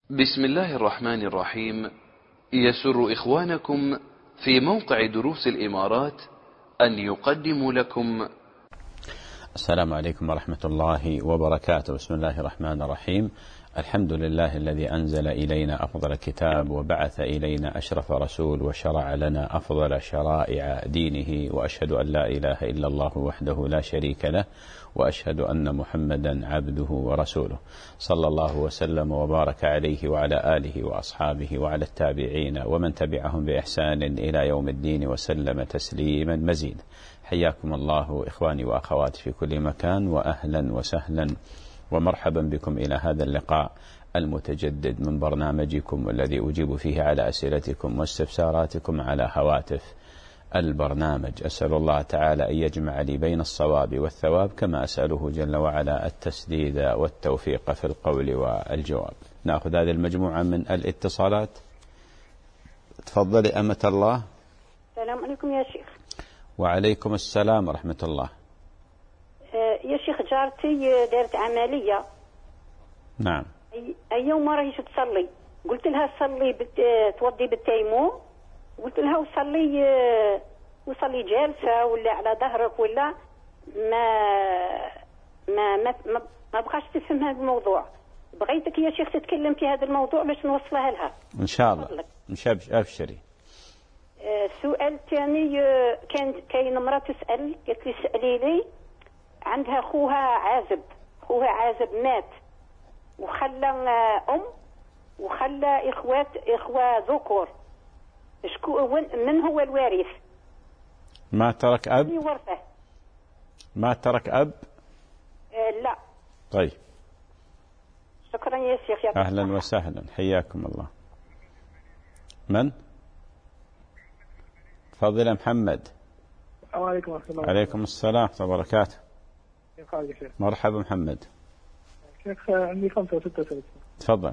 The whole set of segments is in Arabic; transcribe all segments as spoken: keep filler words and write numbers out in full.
بسم الله الرحمن الرحيم. يسر إخوانكم في موقع دروس الإمارات أن يقدموا لكم. السلام عليكم ورحمة الله وبركاته. بسم الله الرحمن الرحيم. الحمد لله الذي أنزل إلينا أفضل كتاب وبعث إلينا أشرف رسول وشرع لنا أفضل شرائع دينه، وأشهد أن لا إله إلا الله وحده لا شريك له، وأشهد أن محمدا عبده ورسوله، صلى الله وسلم وبارك عليه وعلى آله وأصحابه وعلى التابعين ومن تبعهم بإحسان إلى يوم الدين وسلم تسليما مزيدا. حياكم الله إخواني وأخواتي في كل مكان، وأهلا وسهلا ومرحبا بكم إلى هذا اللقاء المتجدد من برنامجكم الذي أجيب فيه على أسئلتكم واستفساراتكم على هواتف البرنامج. أسأل الله تعالى أن يجمع لي بين الصواب والثواب، كما أسأله جل وعلا التسديد والتوفيق في القول والجواب. نأخذ هذه المجموعة من الاتصالات. تفضلي أمة الله. السلام عليكم يا شيخ. وعليكم السلام ورحمة الله. يا شيخ، جارتي دارت عملية. نعم. أي يوم ما راهيش تصلي، قلت لها صلي بت... توضي بالتيمم، قلت لها وصلي وصلي جالسة ولا على ظهرك، ولا ما ما ما ما, ما بقاش تفهم هذا الموضوع. بغيتك يا شيخ تتكلم في هذا الموضوع باش نوصلها لها إن شاء الله. مش أبشري. السؤال الثاني، كان كاين امرأة تسأل، قالت لي سألي لي، عندها خوها عازب، خوها عازب مات وخلى أم وخلى إخوات إخوة ذكور، شكو من هو الوارث؟ ما ترك أب؟ ورثه. ما ترك أب؟ آه لا. طيب. شكرا يا شيخ. أهلا وسهلا، حياكم الله. من؟ تفضل يا محمد. السلام عليكم ورحمة الله. عليكم السلام ورحمة الله وبركاته. كيف حالك يا شيخ؟ مرحبا محمد. شيخ عندي خمسة وستة سنة. تفضل.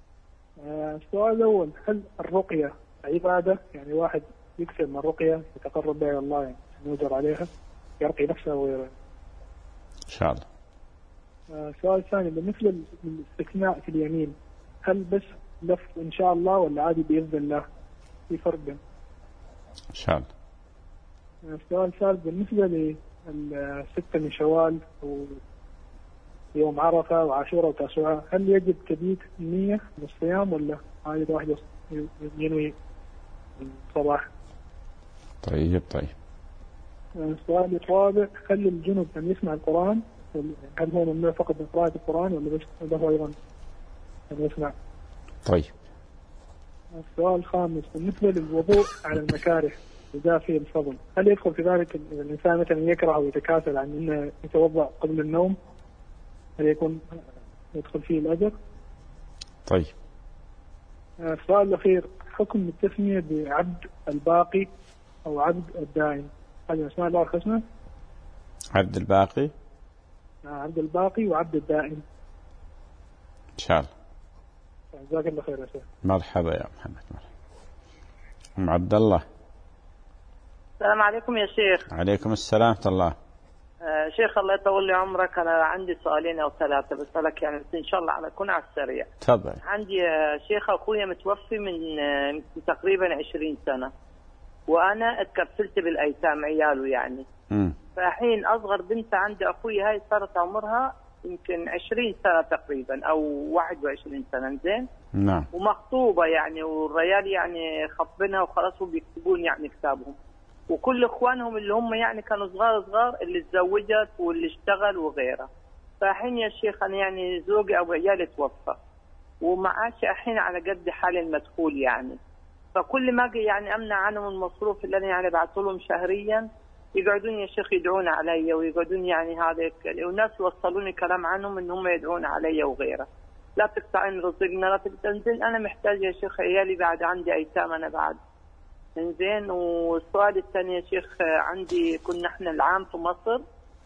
السؤال الأول، هل الرقية عبادة؟ يعني واحد يكسب من الرقية يتقرب بها إلى الله، يعني يؤجر عليها، يرقي نفسه وغيره إن شاء الله. السؤال الثاني، بالنسبة للاستثناء في اليمين، هل بس لفظ إن شاء الله ولا عادي بإذن الله؟ في فرق بين إن شاء الله. السؤال الثالث، بالنسبة للستة من شوال ويوم عرفة وعاشوراء وتاسوعاء، هل يجب تبييت النية من الصيام ولا عادي واحد ينوي الصباح؟ طيب طيب. السؤال الرابع، هل الجنب أن يسمع القرآن؟ هل هو ممنوع فقط من قراءة القرآن ولا بس له أيضا أن يسمع؟ طيب. السؤال الخامس، بالنسبة للوضوء على المكاره إذا فيه الفضل، هل يدخل في ذلك الإنسان مثلا يكره ويتكاسل عن أنه يتوضأ قبل النوم؟ هل يكون يدخل فيه الأجر؟ طيب. السؤال الأخير، حكم التسمية بعبد الباقي أو عبد الدائم، هذه أسماء الله الحسنى؟ عبد الباقي. عبد الباقي وعبد الدائم. إن شاء الله. جزاك الله خير يا شيخ. مرحبا يا محمد. مرحبا. أم عبد الله. السلام عليكم يا شيخ. عليكم السلام ورحمة الله. آه شيخ الله يطول لي عمرك، أنا عندي سؤالين أو ثلاثة بسألك يعني إن شاء الله على كون على السريع. تفضل. عندي يا شيخ أخويا متوفي من آه تقريبا عشرين سنة، وأنا اتكفلت بالأيتام عياله يعني. امم فحين أصغر بنت عندي أخويا هاي صارت عمرها يمكن عشرين سنة تقريبا أو واحد وعشرين سنة، زين. نعم. ومخطوبة يعني، والريال يعني خطبنها وخلاص وبيكتبون يعني كتابهم، وكل اخوانهم اللي هم يعني كانوا صغار صغار اللي تزوجت واللي اشتغل وغيره. فالحين يا شيخ انا يعني زوجي او عيالي توفى ومعاشي الحين على قد حال المدخول يعني، فكل ما اجي يعني امنع عنهم المصروف اللي انا يعني بعث لهم شهريا يقعدون يا شيخ يدعون علي ويقعدون يعني هذا، والناس يوصلوني كلام عنهم ان هم يدعون علي وغيره. لا تقطعين رزقنا، لا تنزل، انا محتاج يا شيخ عيالي بعد عندي ايتام انا بعد. إنزين. والسؤال الثاني يا شيخ، عندي كنا احنا العام في مصر،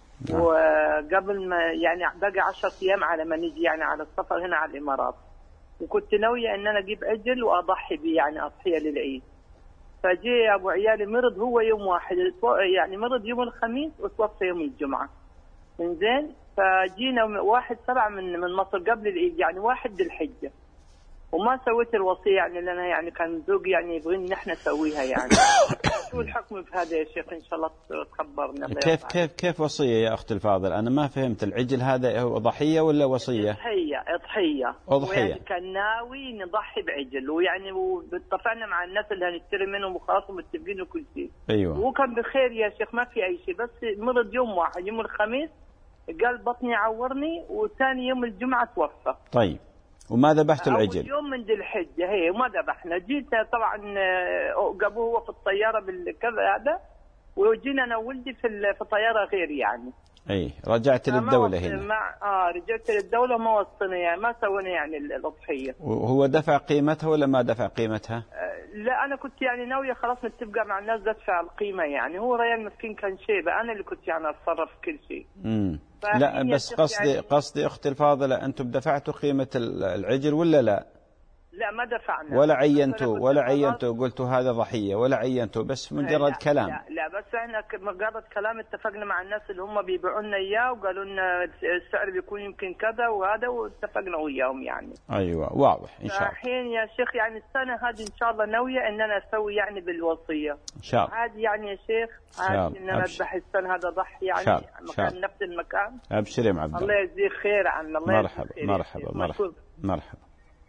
وقبل ما يعني بقى عشرة أيام على ما نجي يعني على السفر هنا على الإمارات، وكنت ناوية إن أنا أجيب عجل وأضحي بيه يعني أضحية للعيد. فجي أبو عيالي مرض هو يوم واحد، يعني مرض يوم الخميس وتوفى يوم الجمعة. إنزين. فجينا واحد سبعة من من مصر قبل العيد يعني واحد ذي الحجة. وما سويت الوصية يعني لأنها يعني كان زوجي يعني يبغين نحن نسويها يعني. شو الحكم في هذا يا شيخ؟ إن شاء الله تخبرنا. كيف كيف كيف وصية يا أخت الفاضل؟ أنا ما فهمت. العجل هذا هو ضحية ولا وصية؟ أضحية أضحية. أضحية. ويعني كان ناوي نضحي بعجل ويعني واتفقنا مع الناس اللي هنشتري منهم وخلاص متفقين وكل شيء. أيوة. وهو كان بخير يا شيخ ما في أي شيء، بس مرض يوم واحد يوم الخميس قال بطني عورني وثاني يوم الجمعة توفى. طيب وما ذبحت العجل؟ أول يوم من ذي الحجة هي وما ذبحنا. جيت طبعا جابوه هو في الطيارة بالكذا هذا وجينا أنا وولدي في في طيارة غير يعني. أي رجعت للدولة هنا. مع آه رجعت للدولة ما وصلنا يعني ما سوينا يعني الأضحية. وهو دفع قيمتها ولا ما دفع قيمتها؟ آه لا أنا كنت يعني ناوية خلاص نتفق مع الناس دفع القيمة يعني. هو ريان مسكين كان شيبة أنا اللي كنت يعني أتصرف كل شيء. امم لا بس قصدي يعني قصدي أختي الفاضلة أنتم دفعتوا قيمة العجل ولا لا؟ لا ما دفعنا. ولا عينتوا ولا عينتوا قلتوا هذا ضحية ولا عينتوا بس مجرد لا كلام؟ لا لا بس احنا مجرد كلام اتفقنا مع الناس اللي هم بيبيعوا لنا اياه وقالوا لنا السعر بيكون يمكن كذا وهذا واتفقنا وياهم يعني. ايوه واضح ان شاء الله. الحين يا شيخ يعني السنة هذه ان شاء الله ناوية ان انا اسوي يعني بالوصية. ان شاء الله. عادي يعني يا شيخ عادي ان انا اذبح السنة هذا ضحي يعني مكان نفس المكان. ابشر يا عبد الله. الله يجزيك خير عنا. الله مرحبا مرحبا مرحبا مرحبا.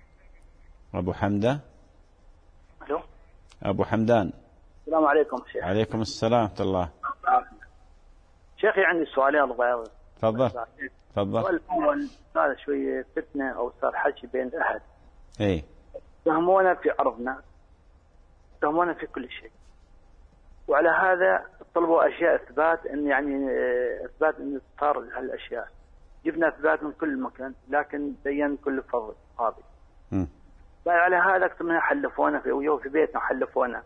أبو حمدة. ألو. أبو حمدان. السلام عليكم شيخ. عليكم السلام ورحمة الله. شيخي عندي سؤالين صغيرين. تفضل. تفضل. السؤال الأول صار شوية فتنة أو صار حكي بين الأهل. إيه. تهمونا في عرضنا. تهمونا في كل شيء. وعلى هذا طلبوا أشياء إثبات إن يعني إثبات إن صار هالأشياء. جبنا إثبات من كل مكان لكن بين كل فضل فاضي. امم على هذا أكثر منها حلفونا في ويو في بيتنا حلفونا.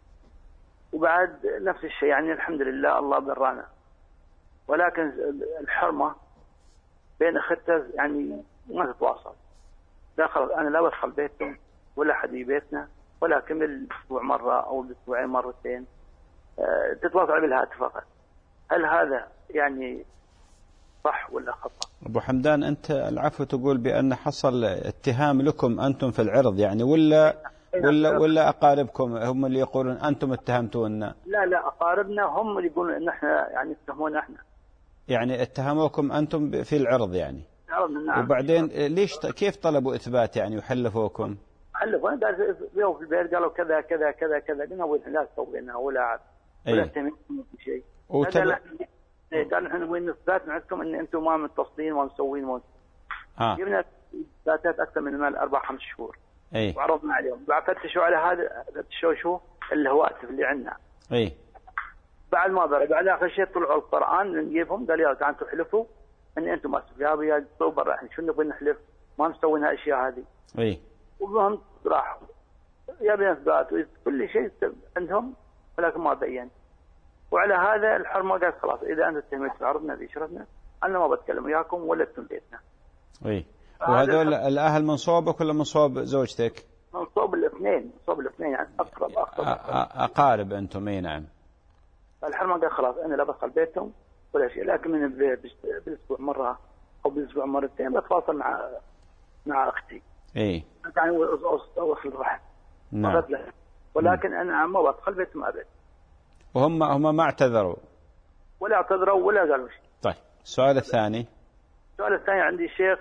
وبعد نفس الشيء يعني الحمد لله الله برانا. ولكن الحرمة بين أختها يعني ما تتواصل. لا خلاص أنا لا بدخل بيتهم ولا حد بيتنا ولا كمل أسبوع مرة أو أسبوعين مرتين أه تتواصل بالهاتف فقط. هل هذا يعني صح ولا خطأ؟ أبو حمدان أنت العفو تقول بأن حصل اتهام لكم أنتم في العرض يعني ولا ولا ولا أقاربكم هم اللي يقولون أنتم اتهمتونا؟ لا لا أقاربنا هم اللي يقولون إن إحنا يعني اتهمونا إحنا. يعني اتهموكم أنتم في العرض يعني. نعم. وبعدين ليش كيف طلبوا إثبات يعني وحلفوكم؟ حلفوا قالوا في البيت قالوا كذا كذا كذا كذا قلنا لا تسوينا ولا عاد ولا تهمنا شيء. وتل... قالوا احنا وين اثبات عندكم ان انتم ما متصلين وما مسوين وما اه جبنا اثباتات اكثر من مال اربع خمس شهور. اي وعرضنا عليهم بعد فتشوا على هذا فتشوا شو الهواتف اللي عندنا. اي بعد ما برا بعد اخر شيء طلعوا القران نجيبهم قالوا يا تعالوا تحلفوا ان انتم ما يا يا طلعوا برا احنا شو نبغى نحلف ما مسوين هالاشياء هذه. اي وهم راحوا يا اثبات كل شيء عندهم ولكن ما بين. وعلى هذا الحرمة قالت خلاص إذا أنت اتهمت عرضنا ذي شرفنا أنا ما بتكلم وياكم ولا أنتم بيتنا. إيه. وهذول الأهل من صوبك ولا من صوب زوجتك؟ من صوب الاثنين من صوب الاثنين يعني أقرب أقرب, أقرب. أقارب أنتم إيه نعم. الحرمة قال خلاص أنا لا بدخل بيتهم ولا شيء لكن من بالأسبوع مرة أو بالأسبوع مرتين بتواصل مع مع أختي. إيه. يعني أوصل الرحم. نعم. ولكن أنا ما بدخل بيتهم أبد. وهم هم ما اعتذروا ولا اعتذروا ولا قالوا شيء. طيب السؤال الثاني. السؤال الثاني عندي شيخ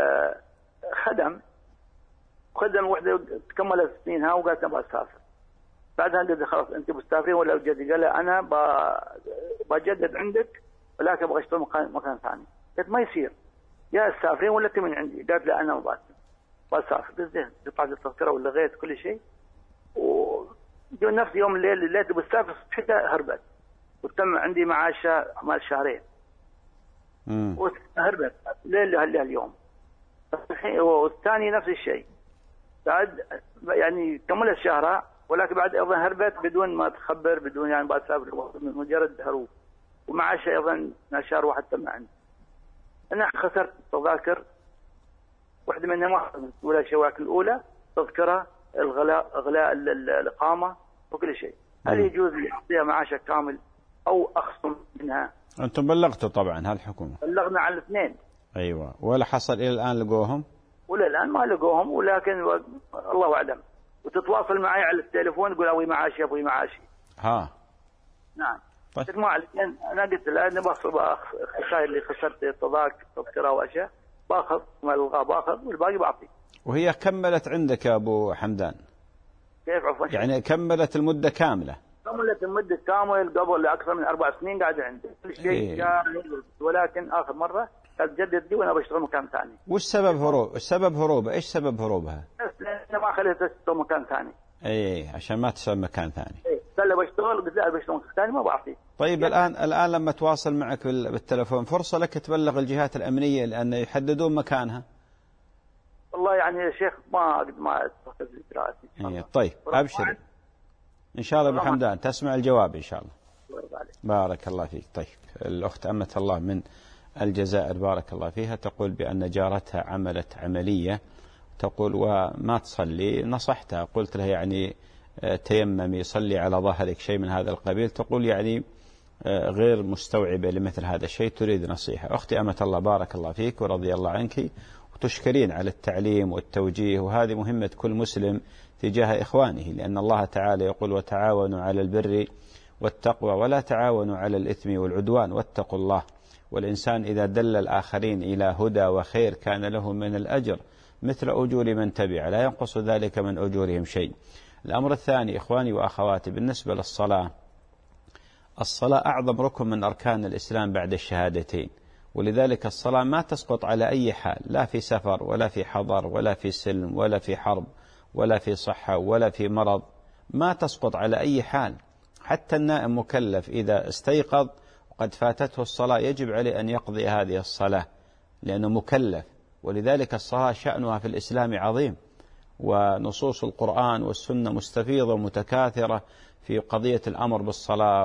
خدم خدم وحده تكملت سنينها وقالت ابغى اسافر. بعدها قلت خلاص انت بتسافرين ولا بجدي؟ قال انا بجدد عندك ولكن ابغى اشتغل مكان مكان ثاني. قلت ما يصير يا تسافرين ولا انت من عندي؟ قالت لا انا ما بسافر. قلت زين قطعت التذكره ولغيت كل شيء و نفس يوم الليل الليل بتسافر صحتها هربت وتم عندي معاشة مال شهرين. امم وهربت ليل اليوم. والثاني نفس الشيء بعد يعني كملت شهرها ولكن بعد ايضا هربت بدون ما تخبر بدون يعني بعد سافر مجرد هروب ومعاشة ايضا شهر واحد تم عندي. انا خسرت تذاكر واحدة منها ما ولا شواكل الاولى تذكرة الغلاء غلاء الإقامة وكل شيء. هل يجوز لي معاشة كامل أو أخصم منها؟ أنتم بلغتوا طبعا هالحكومة. بلغنا على الاثنين. أيوة ولا حصل إلى الآن لقوهم؟ ولا الآن ما لقوهم، ولكن الله أعلم. وتتواصل معي على التليفون يقول أبوي معاشي أبوي معاشي. ها نعم. طيب. ما عليك، أنا قلت له أنا باخذ الخسائر اللي خسرت تضاك تذكرة وأشياء باخذ ما الغى باخذ والباقي بعطي. وهي كملت عندك يا أبو حمدان؟ كيف عفوا؟ يعني كملت المدة كاملة؟ كملت المدة كامل قبل أكثر من أربع سنين قاعدة عندي كل شيء إيه. جاهز، ولكن آخر مرة تجدد دي وأنا بشتغل مكان ثاني. وش سبب هروب؟ السبب هروبها إيش سبب هروبها؟ أنا ما خليتها تشتغل مكان ثاني. إيه عشان ما تشتغل مكان ثاني. إيه قال لي بشتغل، قلت له بشتغل مكان ثاني ما بعطيه. طيب الآن الآن لما تواصل معك بالتلفون فرصة لك تبلغ الجهات الأمنية لأن يحددون مكانها. والله يعني يا شيخ ما قد ما أتخذ إجراءاتي. إيه طيب أبشر إن شاء الله أبو حمدان تسمع الجواب إن شاء الله. بارك الله فيك. طيب الأخت أمة الله من الجزائر بارك الله فيها تقول بأن جارتها عملت عملية، تقول وما تصلي، نصحتها قلت لها يعني تيممي صلي على ظهرك شيء من هذا القبيل، تقول يعني غير مستوعبة لمثل هذا الشيء، تريد نصيحة. أختي أمة الله بارك الله فيك ورضي الله عنك، وتشكرين على التعليم والتوجيه، وهذه مهمة كل مسلم تجاه إخوانه، لأن الله تعالى يقول وتعاونوا على البر والتقوى ولا تعاونوا على الإثم والعدوان واتقوا الله. والإنسان إذا دل الآخرين إلى هدى وخير كان له من الأجر مثل أجور من تبع، لا ينقص ذلك من أجورهم شيء. الأمر الثاني إخواني وأخواتي بالنسبة للصلاة، الصلاة أعظم ركن من أركان الإسلام بعد الشهادتين، ولذلك الصلاة ما تسقط على أي حال، لا في سفر ولا في حضر ولا في سلم ولا في حرب ولا في صحة ولا في مرض، ما تسقط على أي حال. حتى النائم مكلف إذا استيقظ وقد فاتته الصلاة يجب عليه أن يقضي هذه الصلاة لأنه مكلف. ولذلك الصلاة شأنها في الإسلام عظيم، ونصوص القرآن والسنة مستفيضة ومتكاثرة في قضية الأمر بالصلاة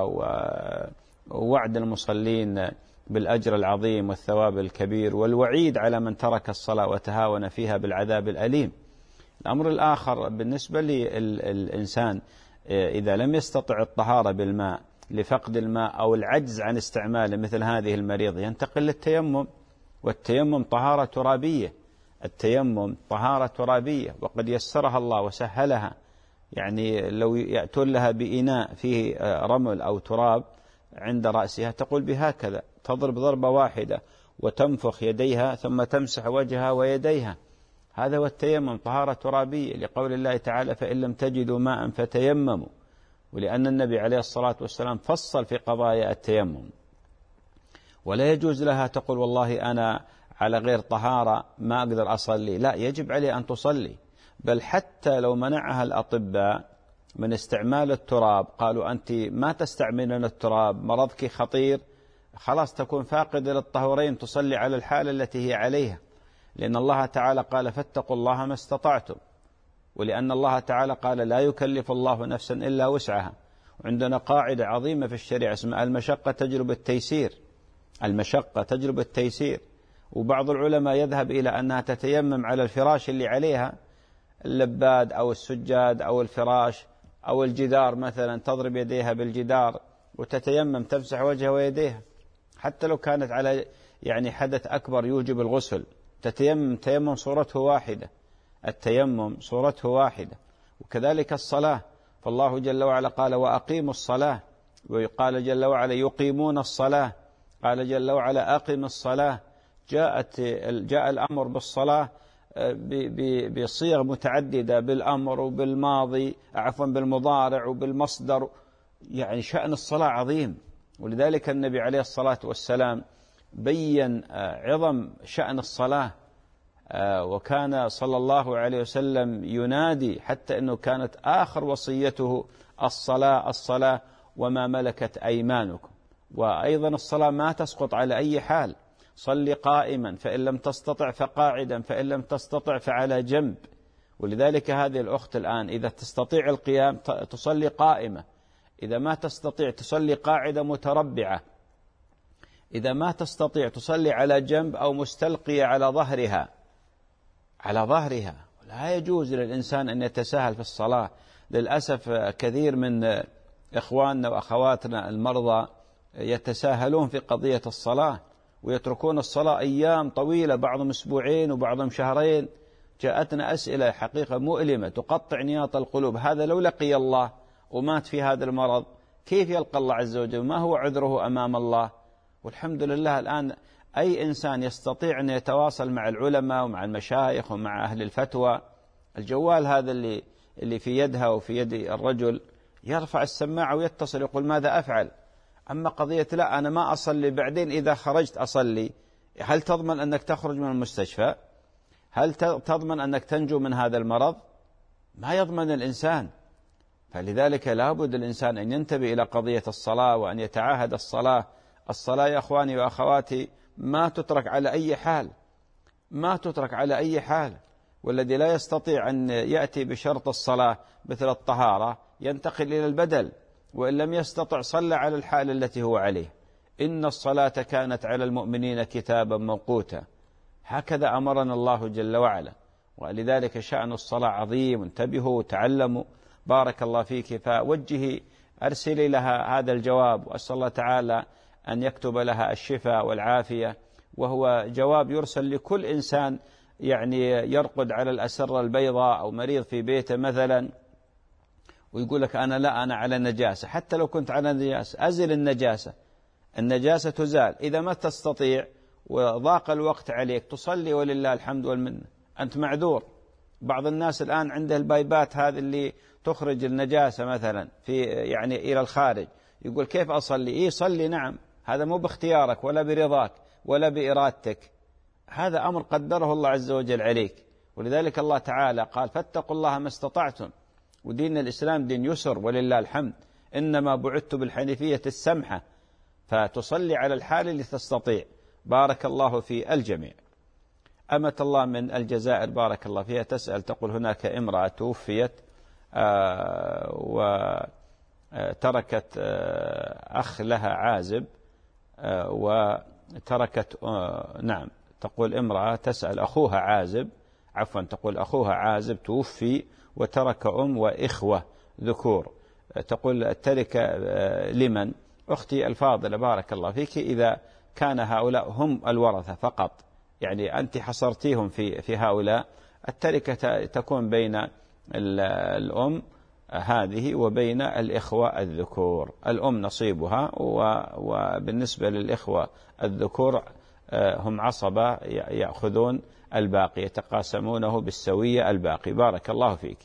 ووعد المصلين بالأجر العظيم والثواب الكبير، والوعيد على من ترك الصلاة وتهاون فيها بالعذاب الأليم. الأمر الآخر بالنسبة للإنسان إذا لم يستطع الطهارة بالماء لفقد الماء أو العجز عن استعماله مثل هذه المريض ينتقل للتيمم، والتيمم طهارة ترابية، التيمم طهارة ترابية وقد يسرها الله وسهلها. يعني لو يأتون لها بإناء فيه رمل أو تراب عند رأسها تقول بهكذا تضرب ضربة واحدة وتنفخ يديها ثم تمسح وجهها ويديها، هذا هو التيمم طهارة ترابية، لقول الله تعالى فإن لم تجدوا ماء فتيمموا، ولأن النبي عليه الصلاة والسلام فصل في قضايا التيمم. ولا يجوز لها تقول والله أنا على غير طهارة ما أقدر أصلي، لا يجب عليه أن تصلي. بل حتى لو منعها الأطباء من استعمال التراب قالوا أنت ما تستعملين التراب مرضك خطير، خلاص تكون فاقدة للطهورين تصلي على الحالة التي هي عليها، لأن الله تعالى قال فاتقوا الله ما استطعتم، ولأن الله تعالى قال لا يكلف الله نفسا إلا وسعها. وعندنا قاعدة عظيمة في الشريعة اسمها المشقة تجلب التيسير، المشقة تجلب التيسير. وبعض العلماء يذهب إلى أنها تتيمم على الفراش اللي عليها، اللباد أو السجاد أو الفراش أو الجدار مثلا، تضرب يديها بالجدار وتتيمم تمسح وجهها ويديها، حتى لو كانت على يعني حدث أكبر يوجب الغسل تتيمم، تيمم صورته واحدة، التيمم صورته واحدة. وكذلك الصلاة، فالله جل وعلا قال وأقيموا الصلاة، وقال جل وعلا يقيمون الصلاة، قال جل وعلا أقم الصلاة. جاءت جاء الأمر بالصلاة بصيغ متعددة، بالأمر وبالماضي عفوا بالمضارع وبالمصدر، يعني شأن الصلاة عظيم. ولذلك النبي عليه الصلاة والسلام بين عظم شأن الصلاة، وكان صلى الله عليه وسلم ينادي حتى أنه كانت آخر وصيته الصلاة الصلاة وما ملكت أيمانكم. وأيضا الصلاة ما تسقط على أي حال، صل قائما فإن لم تستطع فقاعدا فإن لم تستطع فعلى جنب. ولذلك هذه الأخت الآن إذا تستطيع القيام تصلي قائمة، إذا ما تستطيع تصلي قاعدة متربعة، إذا ما تستطيع تصلي على جنب أو مستلقية على ظهرها على ظهرها. لا يجوز للإنسان أن يتساهل في الصلاة. للأسف كثير من إخواننا وأخواتنا المرضى يتساهلون في قضية الصلاة ويتركون الصلاة أيام طويلة، بعضهم أسبوعين وبعضهم شهرين، جاءتنا أسئلة حقيقة مؤلمة تقطع نياط القلوب. هذا لو لقي الله ومات في هذا المرض كيف يلقى الله عز وجل؟ ما هو عذره أمام الله؟ والحمد لله الآن أي إنسان يستطيع أن يتواصل مع العلماء ومع المشايخ ومع أهل الفتوى. الجوال هذا اللي اللي في يدها وفي يد الرجل يرفع السماعة ويتصل يقول ماذا أفعل؟ أما قضية لا أنا ما أصلي بعدين إذا خرجت أصلي، هل تضمن أنك تخرج من المستشفى؟ هل تضمن أنك تنجو من هذا المرض؟ ما يضمن الإنسان. فلذلك لابد الإنسان أن ينتبه إلى قضية الصلاة وأن يتعاهد الصلاة. الصلاة يا أخواني وأخواتي ما تترك على أي حال، ما تترك على أي حال. والذي لا يستطيع أن يأتي بشرط الصلاة مثل الطهارة ينتقل إلى البدل، وإن لم يستطع صلى على الحال التي هو عليه. إن الصلاة كانت على المؤمنين كتابا موقوتا، هكذا أمرنا الله جل وعلا. ولذلك شأن الصلاة عظيم. انتبهوا وتعلموا. بارك الله فيك. فوجهي أرسلي لها هذا الجواب، وأسأل الله تعالى أن يكتب لها الشفاء والعافية. وهو جواب يرسل لكل إنسان يعني يرقد على الأسرة البيضاء أو مريض في بيته مثلا ويقول لك أنا لا أنا على النجاسة. حتى لو كنت على النجاسة أزل النجاسة، النجاسة تزال. إذا ما تستطيع وضاق الوقت عليك تصلي ولله الحمد والمنة، أنت معذور. بعض الناس الآن عنده البايبات هذه اللي تخرج النجاسة مثلا في يعني إلى الخارج، يقول كيف أصلي؟ إيه صلي نعم، هذا مو باختيارك ولا برضاك ولا بإرادتك، هذا أمر قدره الله عز وجل عليك. ولذلك الله تعالى قال فاتقوا الله ما استطعتم. ودين الإسلام دين يسر ولله الحمد. إنما بعثت بالحنيفية السمحة، فتصلي على الحال اللي تستطيع. بارك الله في الجميع. أمة الله من الجزائر بارك الله فيها تسأل تقول هناك امرأة توفيت آه وتركت آه أخ لها عازب آه وتركت آه نعم تقول امرأة تسأل أخوها عازب عفوا تقول أخوها عازب توفي وترك أم وإخوة ذكور. تقول التركة آه لمن؟ أختي الفاضلة بارك الله فيك، إذا كان هؤلاء هم الورثة فقط يعني أنت حصرتيهم في في هؤلاء، التركة تكون بين الأم هذه وبين الإخوة الذكور. الأم نصيبها، وبالنسبة للإخوة الذكور هم عصبة يأخذون الباقي، يتقاسمونه بالسوية الباقي. بارك الله فيك.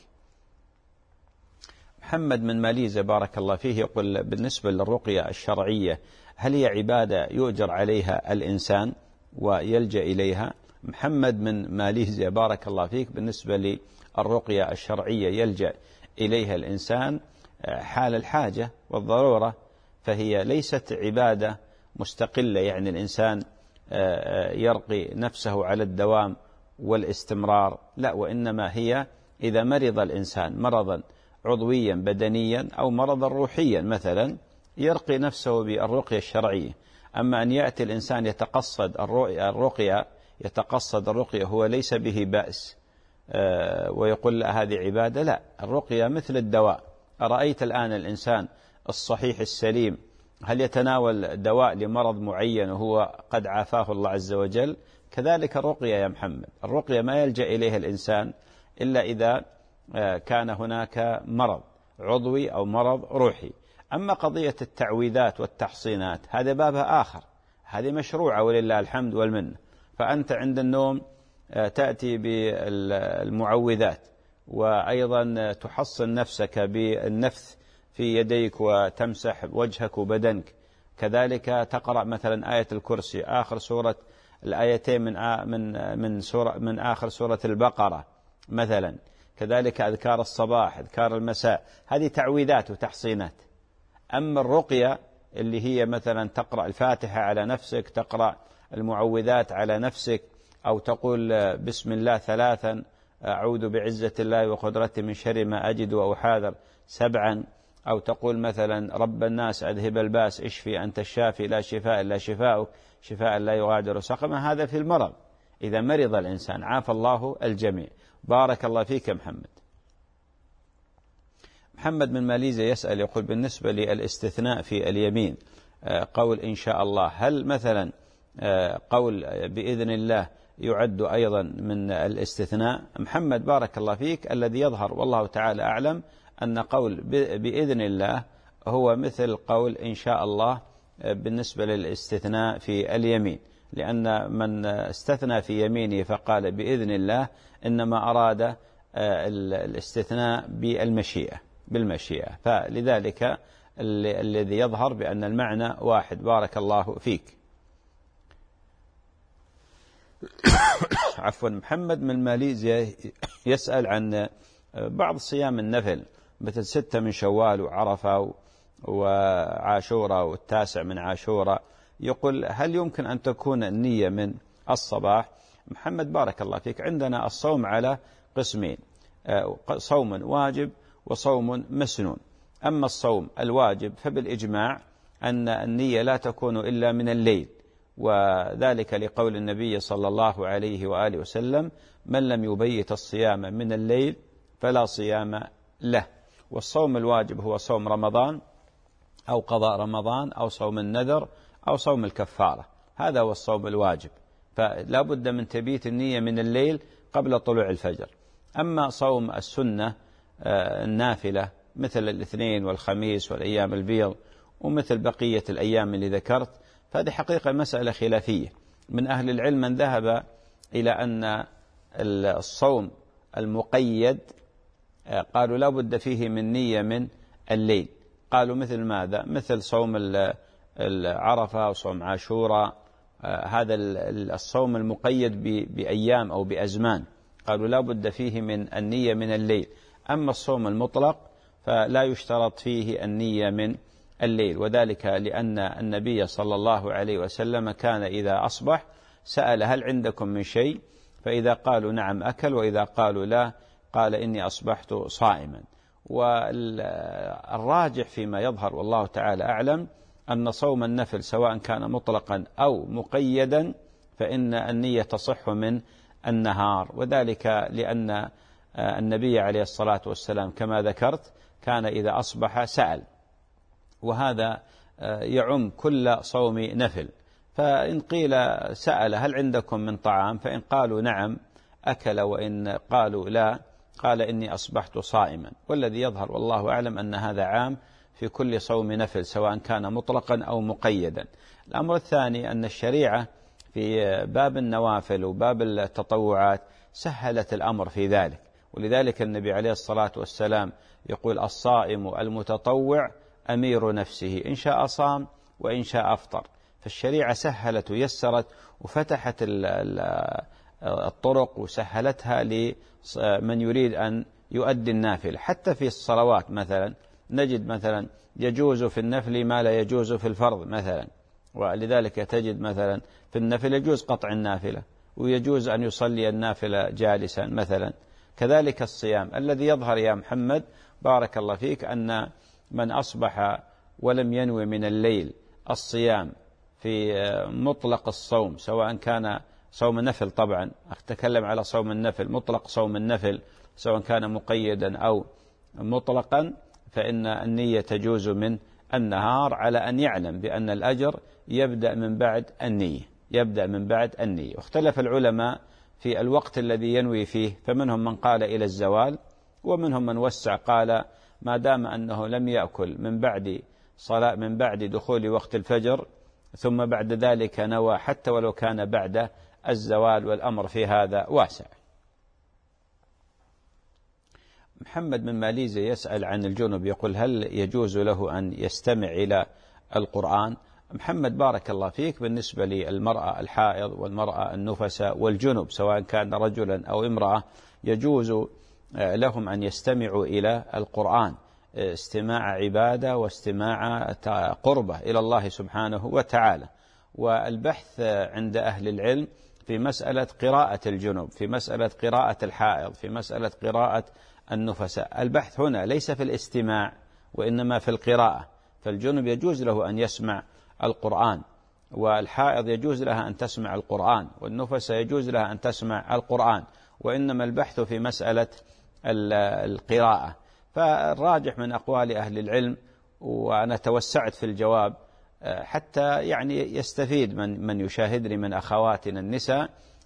محمد من ماليزيا بارك الله فيه يقول بالنسبة للرقية الشرعية هل هي عبادة يؤجر عليها الإنسان ويلجأ إليها؟ محمد من ماليزيا بارك الله فيك بالنسبة للرقية الشرعية يلجأ إليها الإنسان حال الحاجة والضرورة، فهي ليست عبادة مستقلة يعني الإنسان يرقي نفسه على الدوام والاستمرار، لا، وإنما هي إذا مرض الإنسان مرضا عضويا بدنيا أو مرضا روحيا مثلا يرقي نفسه بالرقية الشرعية. أما أن يأتي الإنسان يتقصد الرقية يتقصد الرقية هو ليس به بأس ويقول هذه عبادة، لا، الرقية مثل الدواء. أرأيت الآن الإنسان الصحيح السليم هل يتناول دواء لمرض معين وهو قد عافاه الله عز وجل؟ كذلك الرقية يا محمد، الرقية ما يلجأ إليها الإنسان إلا إذا كان هناك مرض عضوي أو مرض روحي. أما قضية التعويذات والتحصينات هذا بابها آخر، هذه مشروعة ولله الحمد والمنة. فأنت عند النوم تأتي بالمعوذات، وأيضا تحصن نفسك بالنفث في يديك وتمسح وجهك وبدنك. كذلك تقرأ مثلا آية الكرسي آخر سورة الآيتين من من من سورة من آخر سورة البقرة مثلا. كذلك أذكار الصباح أذكار المساء، هذه تعويذات وتحصينات. أما الرقية اللي هي مثلا تقرأ الفاتحة على نفسك، تقرأ المعوذات على نفسك، أو تقول بسم الله ثلاثا، أعوذ بعزة الله وقدرته من شر ما أجد وأحاذر سبعا، أو تقول مثلا رب الناس أذهب الباس اشفي أنت الشافي لا شفاء إلا شفاؤك شفاء لا يغادر سقما. هذا في المرض إذا مرض الإنسان، عافى الله الجميع. بارك الله فيك محمد. محمد من ماليزيا يسأل يقول بالنسبة للاستثناء في اليمين قول إن شاء الله، هل مثلا قول بإذن الله يعد أيضا من الاستثناء. محمد بارك الله فيك، الذي يظهر والله تعالى أعلم أن قول بإذن الله هو مثل قول إن شاء الله بالنسبة للاستثناء في اليمين، لأن من استثنى في يمينه فقال بإذن الله إنما أراد الاستثناء بالمشيئة بالمشيئة فلذلك الذي يظهر بأن المعنى واحد. بارك الله فيك. عفوا. محمد من ماليزيا يسأل عن بعض صيام النفل مثل ستة من شوال وعرفة وعاشورة والتاسع من عاشورة، يقول هل يمكن أن تكون النية من الصباح؟ محمد بارك الله فيك، عندنا الصوم على قسمين، صوم واجب وصوم مسنون. أما الصوم الواجب فبالإجماع أن النية لا تكون إلا من الليل، وذلك لقول النبي صلى الله عليه وآله وسلم من لم يبيت الصيام من الليل فلا صيام له. والصوم الواجب هو صوم رمضان أو قضاء رمضان أو صوم النذر أو صوم الكفارة، هذا هو الصوم الواجب، فلا بد من تبيت النية من الليل قبل طلوع الفجر. أما صوم السنة النافلة مثل الاثنين والخميس والأيام البيض ومثل بقية الأيام اللي ذكرت، فهذه حقيقة مسألة خلافية. من أهل العلم من ذهب إلى أن الصوم المقيد قالوا لا بد فيه من نية من الليل، قالوا مثل ماذا؟ مثل صوم العرفة وصوم عاشوراء، هذا الصوم المقيد بأيام أو بأزمان، قالوا لا بد فيه من النية من الليل. أما الصوم المطلق فلا يشترط فيه النية من الليل، وذلك لأن النبي صلى الله عليه وسلم كان إذا أصبح سأل هل عندكم من شيء، فإذا قالوا نعم أكل، وإذا قالوا لا قال إني أصبحت صائما. والراجح فيما يظهر والله تعالى أعلم أن صوم النفل سواء كان مطلقا أو مقيدا فإن النية تصح من النهار، وذلك لأن النبي عليه الصلاة والسلام كما ذكرت كان إذا أصبح سأل، وهذا يعم كل صوم نفل. فإن قيل سأل هل عندكم من طعام، فإن قالوا نعم أكل، وإن قالوا لا قال إني أصبحت صائما. والذي يظهر والله أعلم أن هذا عام في كل صوم نفل سواء كان مطلقا أو مقيدا. الأمر الثاني أن الشريعة في باب النوافل وباب التطوعات سهلت الأمر في ذلك، ولذلك النبي عليه الصلاة والسلام يقول الصائم المتطوع أمير نفسه، إن شاء صام وإن شاء أفطر. فالشريعة سهلت ويسرت وفتحت الطرق وسهلتها لمن يريد أن يؤدي النافل. حتى في الصلوات مثلا نجد مثلا يجوز في النفل ما لا يجوز في الفرض مثلا، ولذلك تجد مثلا في النفل يجوز قطع النافلة ويجوز أن يصلي النافلة جالسا مثلا. كذلك الصيام الذي يظهر يا محمد بارك الله فيك أن من أصبح ولم ينوي من الليل الصيام في مطلق الصوم سواء كان صوم النفل، طبعا أتكلم على صوم النفل، مطلق صوم النفل سواء كان مقيدا أو مطلقا، فإن النية تجوز من النهار على أن يعلم بأن الأجر يبدأ من بعد النية يبدأ من بعد النية. واختلف العلماء في الوقت الذي ينوي فيه، فمنهم من قال إلى الزوال، ومنهم من وسع قال ما دام أنه لم يأكل من بعد صلاة من بعد دخول وقت الفجر ثم بعد ذلك نوى حتى ولو كان بعد الزوال، والأمر في هذا واسع. محمد من ماليزيا يسأل عن الجنب، يقول هل يجوز له أن يستمع إلى القرآن؟ محمد بارك الله فيك، بالنسبة للمرأة الحائض والمرأة النفساء والجنب سواء كان رجلا أو امرأة يجوز لهم أن يستمعوا إلى القرآن استماع عبادة واستماع قربة إلى الله سبحانه وتعالى. والبحث عند أهل العلم في مسألة قراءة الجنب، في مسألة قراءة الحائض، في مسألة قراءة النفساء، البحث هنا ليس في الاستماع وإنما في القراءة. فالجنب يجوز له أن يسمع القرآن، والحائض يجوز لها أن تسمع القرآن، والنفساء يجوز لها أن تسمع القرآن، وإنما البحث في مسألة القراءة. فالراجح من أقوال أهل العلم، وأنا توسعت في الجواب حتى يعني يستفيد من من يشاهدني من أخواتنا النساء،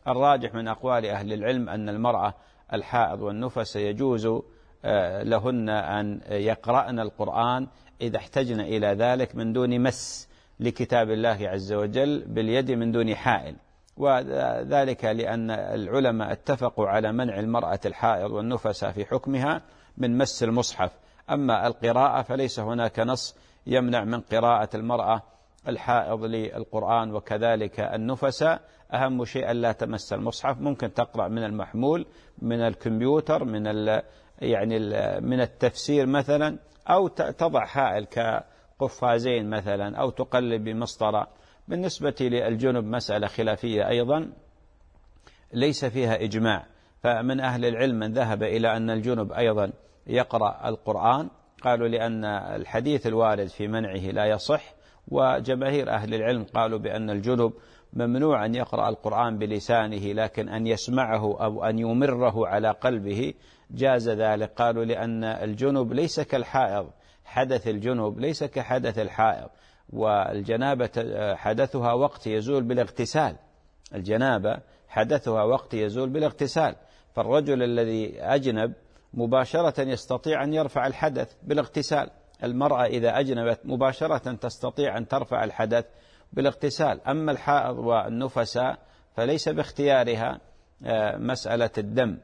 الراجح من أقوال أهل العلم أن المرأة الحائض والنفس يجوز لهن أن يقرأن القرآن إذا احتجن إلى ذلك من دون مس لكتاب الله عز وجل باليد من دون حائل، وذلك لأن العلماء اتفقوا على منع المرأة الحائض والنفس في حكمها من مس المصحف. أما القراءة فليس هناك نص يمنع من قراءة المرأة الحائض للقرآن، وكذلك النفس أهم شيء ألا تمس المصحف. ممكن تقرأ من المحمول، من الكمبيوتر، من ال يعني ال من التفسير مثلا، أو تضع حائل كقفازين مثلا، أو تقلب بمسطرة. بالنسبة للجنب مسألة خلافية أيضا ليس فيها إجماع، فمن أهل العلم من ذهب إلى أن الجنب أيضا يقرأ القرآن، قالوا لأن الحديث الوارد في منعه لا يصح، وجماهير أهل العلم قالوا بأن الجنب ممنوع أن يقرأ القرآن بلسانه، لكن أن يسمعه أو أن يمره على قلبه جاز ذلك. قالوا لأن الجنب ليس كالحائض، حدث الجنب ليس كحدث الحائض، والجنابة حدثها وقت يزول بالاغتسال، الجنابة حدثها وقت يزول بالاغتسال. فالرجل الذي أجنب مباشرة يستطيع أن يرفع الحدث بالاغتسال، المرأة إذا أجنبت مباشرة تستطيع أن ترفع الحدث بالاغتسال. أما الحائض والنفساء فليس باختيارها مسألة الدم،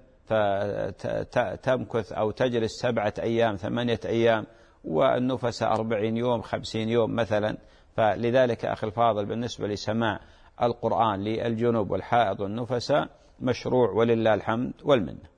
فتمكث أو تجلس سبعة أيام ثمانية أيام، والنفس أربعين يوم خمسين يوم مثلا. فلذلك أخي الفاضل بالنسبة لسماع القرآن للجنوب والحائض والنفساء مشروع ولله الحمد والمنة.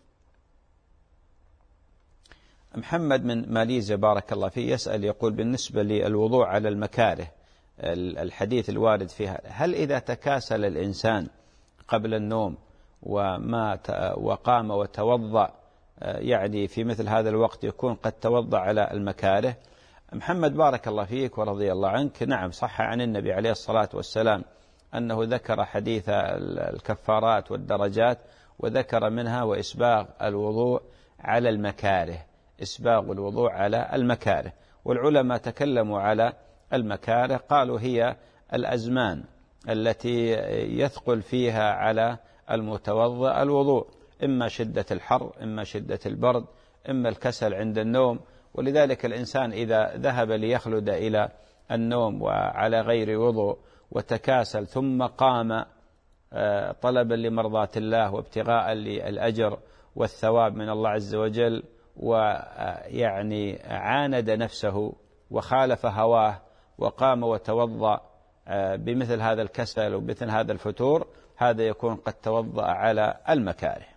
محمد من ماليزيا بارك الله فيه يسأل يقول بالنسبة للوضوء على المكاره الحديث الوارد فيها، هل إذا تكاسل الإنسان قبل النوم وما وقام وتوضأ يعني في مثل هذا الوقت يكون قد توضأ على المكاره؟ محمد بارك الله فيك ورضي الله عنك، نعم صح عن النبي عليه الصلاة والسلام أنه ذكر حديث الكفارات والدرجات، وذكر منها وإسباغ الوضوء على المكاره، إسباغ الوضوء على المكاره. والعلماء تكلموا على المكاره، قالوا هي الأزمان التي يثقل فيها على المتوضئ الوضوء، إما شدة الحر، إما شدة البرد، إما الكسل عند النوم. ولذلك الإنسان إذا ذهب ليخلد إلى النوم وعلى غير وضوء وتكاسل ثم قام طلبا لمرضاة الله وابتغاء للأجر والثواب من الله عز وجل، ويعني عاند نفسه وخالف هواه وقام وتوضأ بمثل هذا الكسل وبمثل هذا الفتور، هذا يكون قد توضأ على المكاره.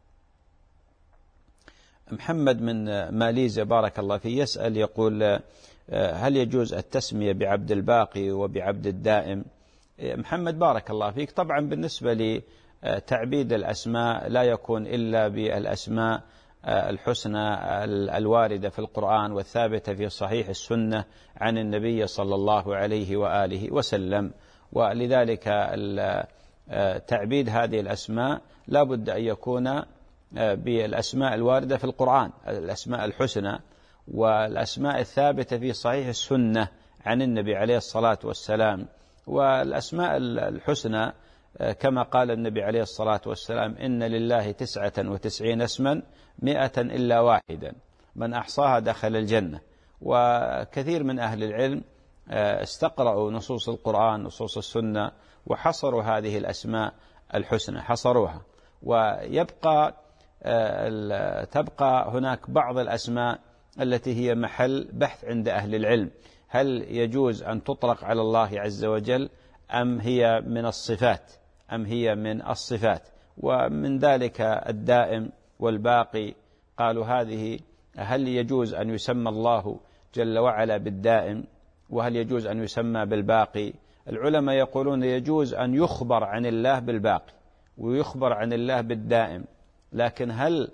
محمد من ماليزيا بارك الله فيه يسأل يقول هل يجوز التسمية بعبد الباقي وبعبد الدائم؟ محمد بارك الله فيك، طبعا بالنسبة لتعبيد الأسماء لا يكون إلا بالأسماء الحسنى الواردة في القرآن والثابتة في صحيح السنة عن النبي صلى الله عليه وآله وسلم. ولذلك تعبيد هذه الأسماء لا بد أن يكون بالأسماء الواردة في القرآن، الأسماء الحسنى والأسماء الثابتة في صحيح السنة عن النبي عليه الصلاة والسلام. والأسماء الحسنى كما قال النبي عليه الصلاة والسلام إن لله تسعة وتسعين اسما مئة إلا واحدا من أحصاها دخل الجنة. وكثير من أهل العلم استقرأوا نصوص القرآن نصوص السنة وحصروا هذه الأسماء الحسنى، حصروها. ويبقى تبقى هناك بعض الأسماء التي هي محل بحث عند أهل العلم، هل يجوز أن تطلق على الله عز وجل أم هي من الصفات أم هي من الصفات. ومن ذلك الدائم والباقي، قالوا هذه هل يجوز أن يسمى الله جل وعلا بالدائم وهل يجوز أن يسمى بالباقي؟ العلماء يقولون يجوز أن يخبر عن الله بالباقي ويخبر عن الله بالدائم، لكن هل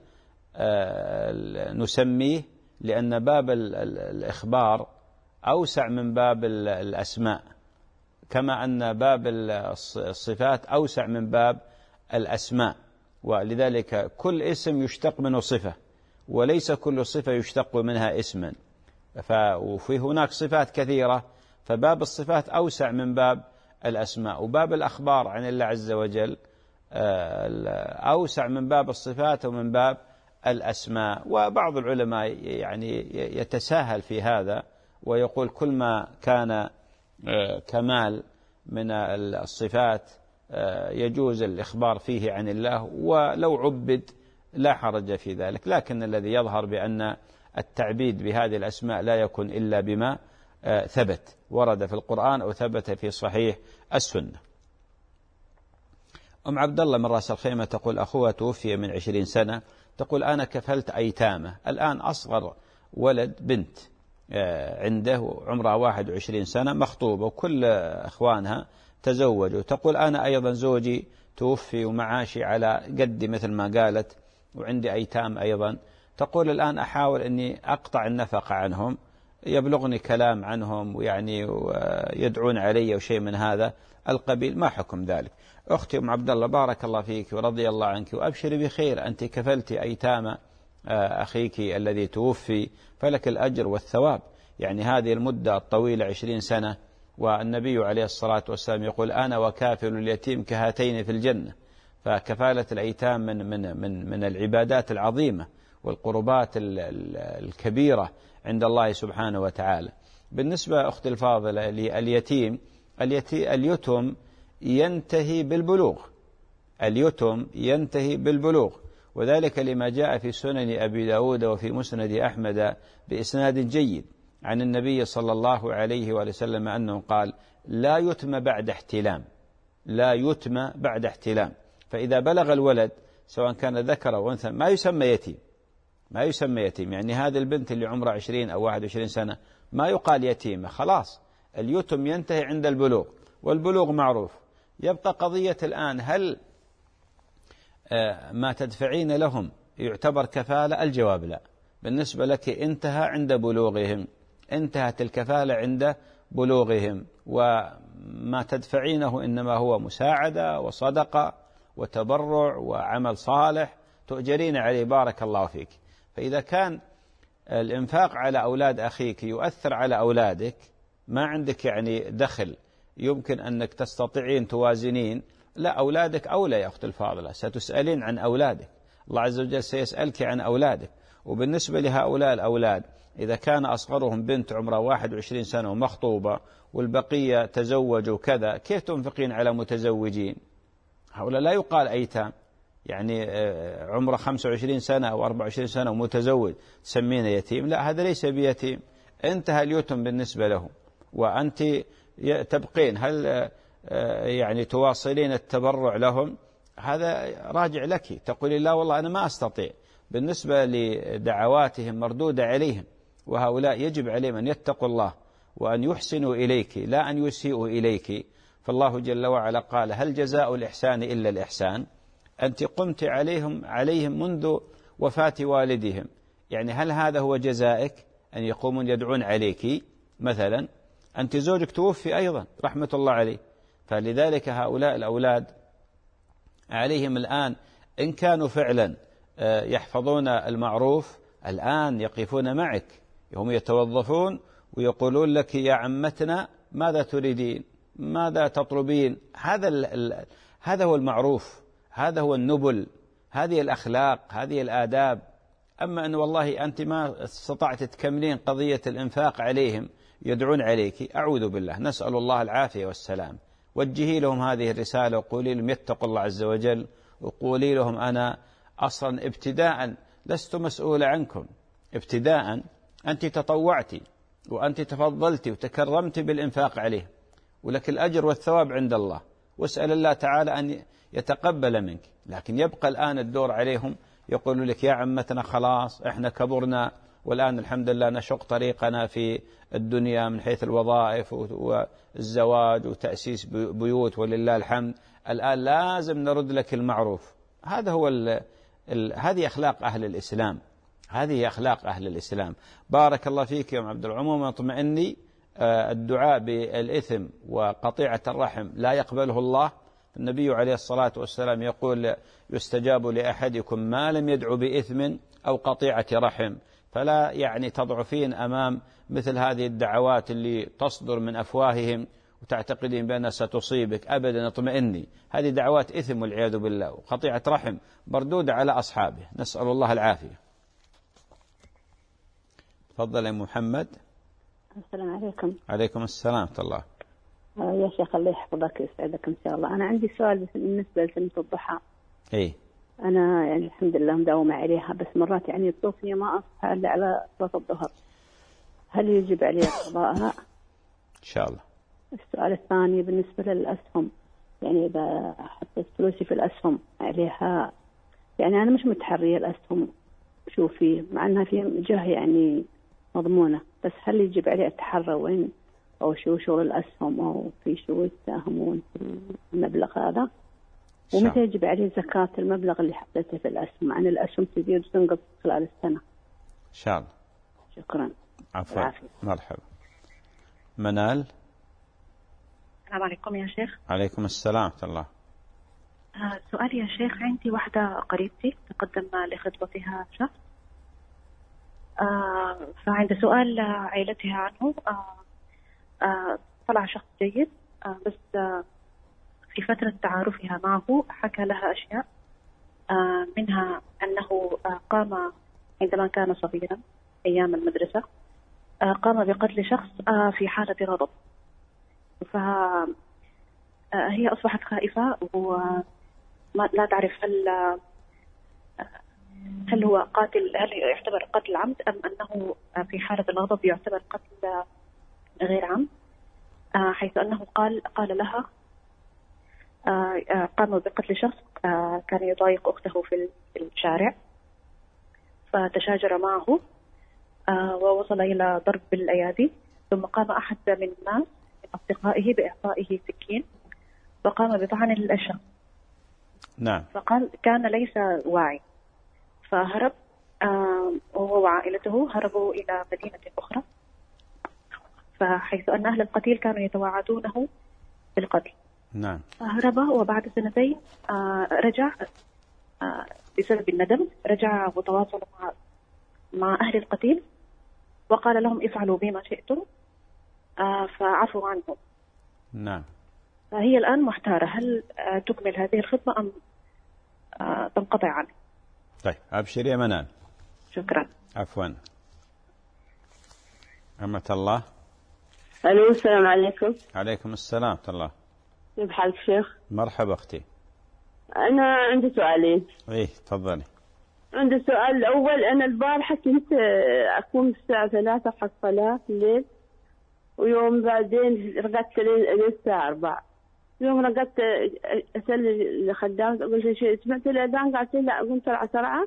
نسميه؟ لأن باب الإخبار أوسع من باب الأسماء، كما أن باب الصفات أوسع من باب الأسماء. ولذلك كل اسم يشتق منه صفة، وليس كل صفة يشتق منها اسما، وفي هناك صفات كثيرة، فباب الصفات أوسع من باب الأسماء. وباب الأخبار عن الله عز وجل أوسع من باب الصفات ومن باب الأسماء. وبعض العلماء يعني يتساهل في هذا ويقول كل ما كان كمال من الصفات يجوز الإخبار فيه عن الله، ولو عبد لا حرج في ذلك. لكن الذي يظهر بأن التعبيد بهذه الأسماء لا يكون إلا بما ثبت ورد في القرآن أو ثبت في صحيح السنة. أم عبد الله من رأس الخيمة تقول أخوها توفي من عشرين سنة، تقول أنا كفلت أيتامه، الآن أصغر ولد بنت عنده عمرها واحد وعشرين سنة مخطوبة وكل أخوانها تزوجوا، تقول أنا أيضا زوجي توفي ومعاشي على قدي مثل ما قالت وعندي أيتام أيضا، تقول الآن أحاول أني أقطع النفقة عنهم، يبلغني كلام عنهم ويعني يدعون علي وشيء من هذا القبيل، ما حكم ذلك؟ أختي أم عبد الله بارك الله فيك ورضي الله عنك وأبشري بخير، أنت كفلت أيتام أخيك الذي توفي فلك الأجر والثواب، يعني هذه المدة الطويلة عشرين سنة، والنبي عليه الصلاة والسلام يقول أنا وكافل اليتيم كهاتين في الجنة. فكفالة الأيتام من من من من العبادات العظيمة والقربات الكبيرة عند الله سبحانه وتعالى. بالنسبة أختي الفاضلة لليتيم، اليتم ينتهي بالبلوغ، اليتم ينتهي بالبلوغ، وذلك لما جاء في سنن أبي داود وفي مسند أحمد بإسناد جيد عن النبي صلى الله عليه وسلم أنه قال لا يتم بعد احتلام، لا يتم بعد احتلام. فإذا بلغ الولد سواء كان ذكر أو أنثى ما يسمى يتيم، ما يسمى يتيم، يعني هذه البنت اللي عمرها عشرين أو واحد وعشرين سنة ما يقال يتيمة، خلاص اليتم ينتهي عند البلوغ، والبلوغ معروف. يبقى قضية الآن هل ما تدفعين لهم يعتبر كفالة؟ الجواب لا. بالنسبة لك انتهى عند بلوغهم، انتهت الكفالة عند بلوغهم، وما تدفعينه إنما هو مساعدة وصدقة وتبرع وعمل صالح تؤجرين عليه بارك الله فيك. فإذا كان الإنفاق على أولاد أخيك يؤثر على أولادك، ما عندك يعني دخل يمكن أنك تستطيعين توازنين، لا، أولادك أولى يا أخت الفاضلة، ستسألين عن أولادك، الله عز وجل سيسألك عن أولادك. وبالنسبة لهؤلاء الأولاد إذا كان أصغرهم بنت عمرها واحد وعشرين سنة ومخطوبة والبقية تزوجوا كذا، كيف تنفقين على متزوجين؟ هؤلاء لا يقال أيتام، يعني عمره خمسة وعشرين سنة أو أربعة وعشرين سنة ومتزوج تسمينه يتيم؟ لا، هذا ليس بيتيم، انتهى اليتم بالنسبة له، وأنت تبقين هل يعني تواصلين التبرع لهم؟ هذا راجع لك، تقولي لا والله أنا ما أستطيع. بالنسبة لدعواتهم مردودة عليهم، وهؤلاء يجب عليهم أن يتقوا الله وأن يحسنوا إليك لا أن يسيئوا إليك. فالله جل وعلا قال هل جزاء الإحسان إلا الإحسان؟ أنت قمت عليهم عليهم منذ وفاة والدهم، يعني هل هذا هو جزائك أن يقومون يدعون عليك مثلا؟ أنت زوجك توفي أيضا رحمة الله عليه. فلذلك هؤلاء الأولاد عليهم الآن إن كانوا فعلا يحفظون المعروف الآن يقفون معك، هم يتوظفون ويقولون لك يا عمتنا ماذا تريدين، ماذا تطلبين. هذا ال هذا هو المعروف، هذا هو النبل، هذه الأخلاق، هذه الآداب. أما أن والله أنت ما استطعت تكملين قضية الإنفاق عليهم يدعون عليك، أعوذ بالله، نسأل الله العافية والسلام. وجهي لهم هذه الرسالة وقولي لهم يتقوا الله عز وجل، وقولي لهم أنا أصلا ابتداء لست مسؤول عنكم، ابتداء أنت تطوعتي وأنت تفضلتي وتكرمتي بالإنفاق عليه، ولك الأجر والثواب عند الله، واسأل الله تعالى أن يتقبل منك. لكن يبقى الآن الدور عليهم، يقولوا لك يا عمتنا خلاص إحنا كبرنا والآن الحمد لله نشق طريقنا في الدنيا من حيث الوظائف والزواج وتأسيس بيوت ولله الحمد، الآن لازم نرد لك المعروف. هذا هو ال ال هذه أخلاق أهل الإسلام، هذه أخلاق أهل الإسلام. بارك الله فيك يا أم عبد العموم، اطمئني، الدعاء بالإثم وقطيعة الرحم لا يقبله الله. النبي عليه الصلاة والسلام يقول يستجاب لأحدكم ما لم يدعو بإثم أو قطيعة رحم. فلا يعني تضعفين أمام مثل هذه الدعوات اللي تصدر من أفواههم وتعتقدين بأنها ستصيبك، أبدا اطمئني، هذه دعوات إثم والعياذ بالله، وقطيعة رحم مردودة على أصحابه، نسأل الله العافية. تفضل يا محمد. السلام عليكم. عليكم السلام ورحمة الله. آه يا شيخ الله يحفظك ويسعدك إن شاء الله. أنا عندي سؤال بالنسبة لسنة الضحى. إيه. أنا يعني الحمد لله مداومة عليها، بس مرات يعني الطوفية ما أصحى إلا على صلاة الظهر، هل يجب علي قضاءها؟ إن شاء الله. السؤال الثاني بالنسبة للأسهم، يعني إذا حطيت فلوسي في الأسهم عليها، يعني أنا مش متحرية الأسهم شوفي، مع أنها في جهة يعني مضمونة، بس هل يجب علي أتحرى وين أو شو شغل الأسهم أو في شو يتساهمون في المبلغ هذا؟ ومتى يجب عليه زكاة المبلغ اللي حطيته في الأسهم، مع أن الأسهم تزيد وتنقص خلال السنة؟ إن شاء الله. شكرا. عفوا. مرحبا. منال. السلام عليكم يا شيخ. عليكم السلام ورحمة الله. آه سؤالي يا شيخ، عندي واحدة قريبتي تقدم لخطبتها شخص، آه فعند سؤال عائلتها عنه آه آه طلع شخص جيد، آه بس آه في فترة تعارفها معه حكى لها أشياء، آه منها أنه آه قام عندما كان صغيرا أيام المدرسة آه قام بقتل شخص آه في حالة غضب، فهي أصبحت خائفة ولا تعرف هل هل هو قاتل، هل يعتبر قتل عمد أم أنه في حالة الغضب يعتبر قتل غير عمد، حيث أنه قال قال لها قام بقتل شخص كان يضايق أخته في الشارع، فتشاجر معه ووصل إلى ضرب بالأيادي، ثم قام أحد من الناس أصدقائه بإعطائه سكين وقام بطعن الشخص. نعم. فقال كان ليس واعي، فهرب وهو وعائلته هربوا إلى مدينة أخرى، فحيث أن أهل القتيل كانوا يتواعدونه بالقتل. نعم. فهرب، وبعد سنتين رجع بسبب الندم، رجع وتواصل مع مع أهل القتيل وقال لهم افعلوا بما شئتم، فعفوا عنه. نعم. فهي الآن محتارة، هل تكمل هذه الخدمة أم تنقطع عنه؟ طيب أبشر يا منال. شكرا. عفوا. أمة الله. ألو السلام عليكم. عليكم السلام ورحمة الله. كيف حالك شيخ؟ مرحبا أختي. أنا عندي سؤالين. إيه تفضلي. عندي السؤال الأول، أنا البارحة كنت أقوم الساعة ثلاثة حق صلاة الليل، ويوم بعدين رقدت للساعة أربعة. يوم رقدت أسأل الخدام قلت شيء سمعت الأذان، قالت لا قوم طلع سرعة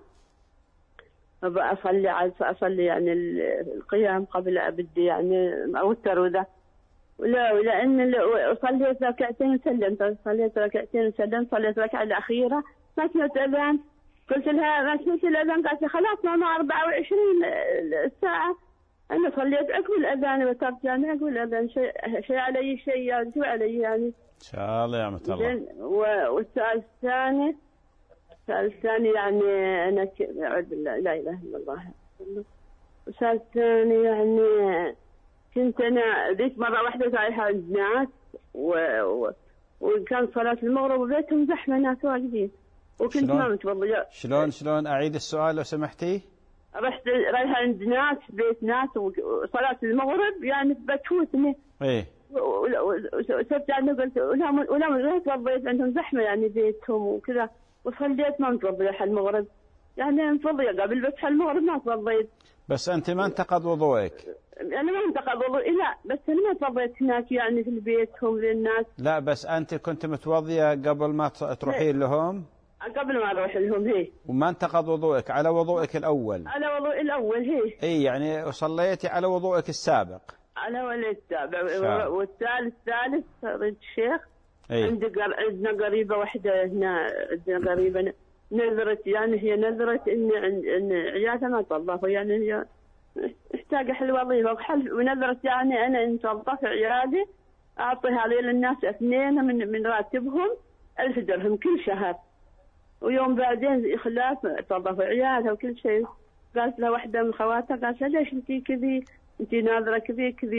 أبغى أصلي أصلي يعني القيام قبل بدي يعني أوتر وذا، ولا ولأن صليت ركعتين وسلمت، صليت ركعتين وسلمت، صليت الركعة الأخيرة ما سمعت أذان، قلت لها ما سمعت الأذان، قالت لي خلاص ماما أربعة وعشرين الساعة أنا صليت عقب الأذان وترك يعني عقب الأذان، شيء شيء علي شيء يعني شو علي يعني. إن شاء الله يا مت الله. والسؤال الثاني السؤال الثاني يعني أنا ك... لا إله إلا الله. السؤال الثاني يعني كنت أنا ذيك مرة واحدة رايحة عند ناس و... و... وكان صلاة المغرب وبيتهم زحمة ناس واقفين وكنت ما متوضية. شلون شلون أعيد السؤال لو سمحتي؟ رحت رايحة عند ناس بيت ناس وصلاة المغرب يعني بتفوتني. إيه. وسبت يعني قلت ولا ولا ما توضيت عندهم زحمة يعني بيتهم وكذا، وصليت ما متوضية المغرب يعني متوضية قبل بس المغرب ما توضيت. بس أنت ما انتقض وضوءك؟ أنا ما انتقض وضوء لا، بس أنا ما توضيت هناك يعني في بيتهم للناس. لا بس أنت كنت متوضية قبل ما تروحين لهم؟ قبل ما أروح لهم هي. وما انتقض وضوءك على وضوءك الأول؟ على وضوء الأول هي. إيه يعني صليتي على وضوءك السابق؟ على ولا السابع. والثالث ثالث رد الشيخ. إيه؟ عندي عندنا قريبة واحدة هنا، عندنا قريبة نذرت يعني هي نذرت إن إن عيالها ما توظفوا يعني هي محتاجة حل وظيفة وحل، ونذرت يعني أنا إن توظف عيالي أعطيها للناس اثنين من من راتبهم ألف درهم كل شهر، ويوم بعدين خلاف توظف عيالها وكل شيء. قالت لها واحدة من خواتها قالت لها ليش أنتي كذي أنتي ناظرة كذي كذي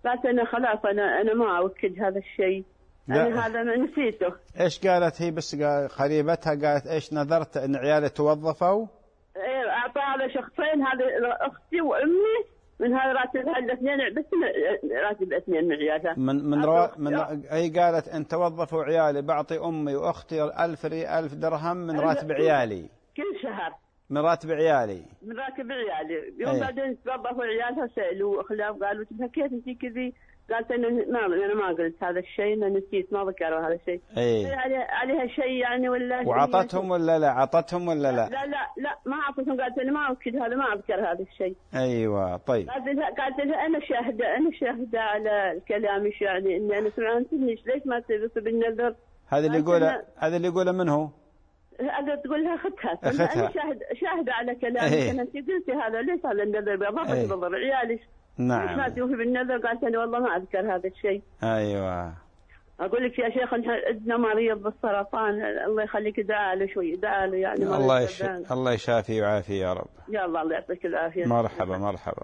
قالت أنا خلاص أنا أنا ما أوكد هذا الشيء، أنا هذا ما نسيته. إيش قالت هي؟ بس قريبتها قالت إيش؟ نذرت إن عيالي توظفوا؟ إيه أعطاها على شخصين، هذا أختي وأمي من هذا راتبها الاثنين، بس راتب الاثنين من عيالها. من من روا من هي قالت إن توظفوا عيالي بعطي أمي وأختي ألف ري ألف درهم من راتب عيالي كل شهر، من راتب عيالي من راتب عيالي. يوم بعدين توظفوا عيالها سألوا خلاف، قالوا تبها كيف انتي كذي؟ قالت أنا ما أنا ما قلت هذا الشيء، أنا نسيت ما ذكروا هذا الشيء. أي عليها شيء يعني ولا؟ وعطتهم ولا لا؟ عطتهم ولا لا؟ لا لا لا ما عطتهم، قالت أنا ما أكد هذا، ما أذكر هذا الشيء. أيوة طيب. قالت لها قالت لها أنا شاهدة أنا شاهدة على كلامك، يعني إني أنا سمعتنيش ليش ما تلبس بالنذر؟ هذا اللي يقوله هذا اللي يقوله من هو؟ هذا تقول لها أختها. أختها. أنا شاهد شاهدة على كلامك. أيه. أنا أنت قلتي هذا ليس هذا النذر بضرب أيه. بضر عيالك. نعم. ليش ما توفي بالنذر؟ قالت أنا والله ما أذكر هذا الشيء. أيوة. أقول لك يا شيخ عندنا مريض بالسرطان، الله يخليك ادعى له شوي، ادعى له يعني. الله يش... الله يشافي ويعافي يا رب. يا الله الله يعطيك العافية. مرحبا مرحبا.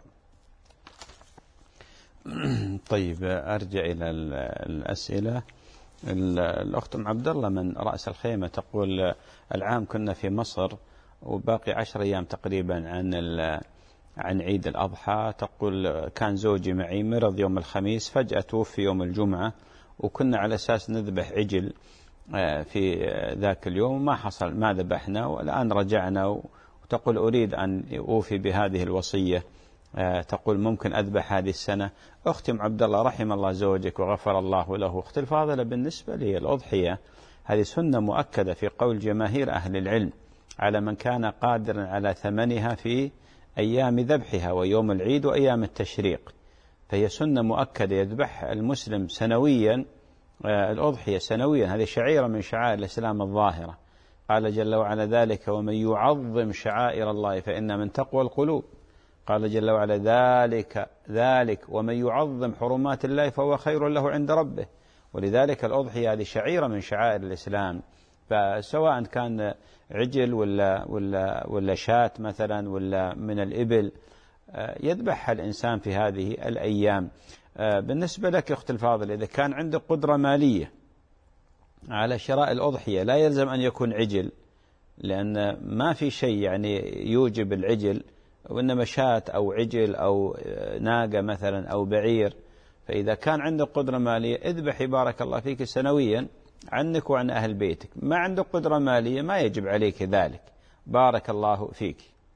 طيب أرجع إلى الأسئلة. الأخت أم عبد الله من رأس الخيمة تقول العام كنا في مصر وباقي عشر أيام تقريبا عن عن عيد الأضحى. تقول كان زوجي معي مرض يوم الخميس، فجأة توفي يوم الجمعة، وكنا على أساس نذبح عجل في ذاك اليوم، ما حصل، ما ذبحنا، والآن رجعنا. وتقول أريد أن أوفي بهذه الوصية، تقول ممكن أذبح هذه السنة. أختي أم عبد الله رحم الله زوجك وغفر الله له. أختي الفاضلة بالنسبة لي الأضحية هذه سنة مؤكدة في قول جماهير أهل العلم على من كان قادرا على ثمنها في أيام ذبحها ويوم العيد وأيام التشريق، فهي سنة مؤكدة يذبح المسلم سنويا الأضحية سنويا، هذه شعيرة من شعائر الإسلام الظاهرة. قال جل وعلا ذلك ومن يعظم شعائر الله فإن من تقوى القلوب. قال جل وعلا ذلك ذلك ومن يعظم حرمات الله فهو خير له عند ربه. ولذلك الأضحية هذه شعيرة من شعائر الإسلام، فسواء كان عجل ولا ولا ولا شاة مثلا ولا من الإبل يذبحها الإنسان في هذه الأيام. بالنسبة لك أخت الفاضل، إذا كان عندك قدرة مالية على شراء الأضحية لا يلزم أن يكون عجل، لأن ما في شيء يعني يوجب العجل، وإنما شاة أو عجل أو ناقة مثلا أو بعير. فإذا كان عندك قدرة مالية اذبحي بارك الله فيك سنويا عنك وعن أهل بيتك. ما عندك قدرة مالية ما يجب عليك ذلك، بارك الله فيك.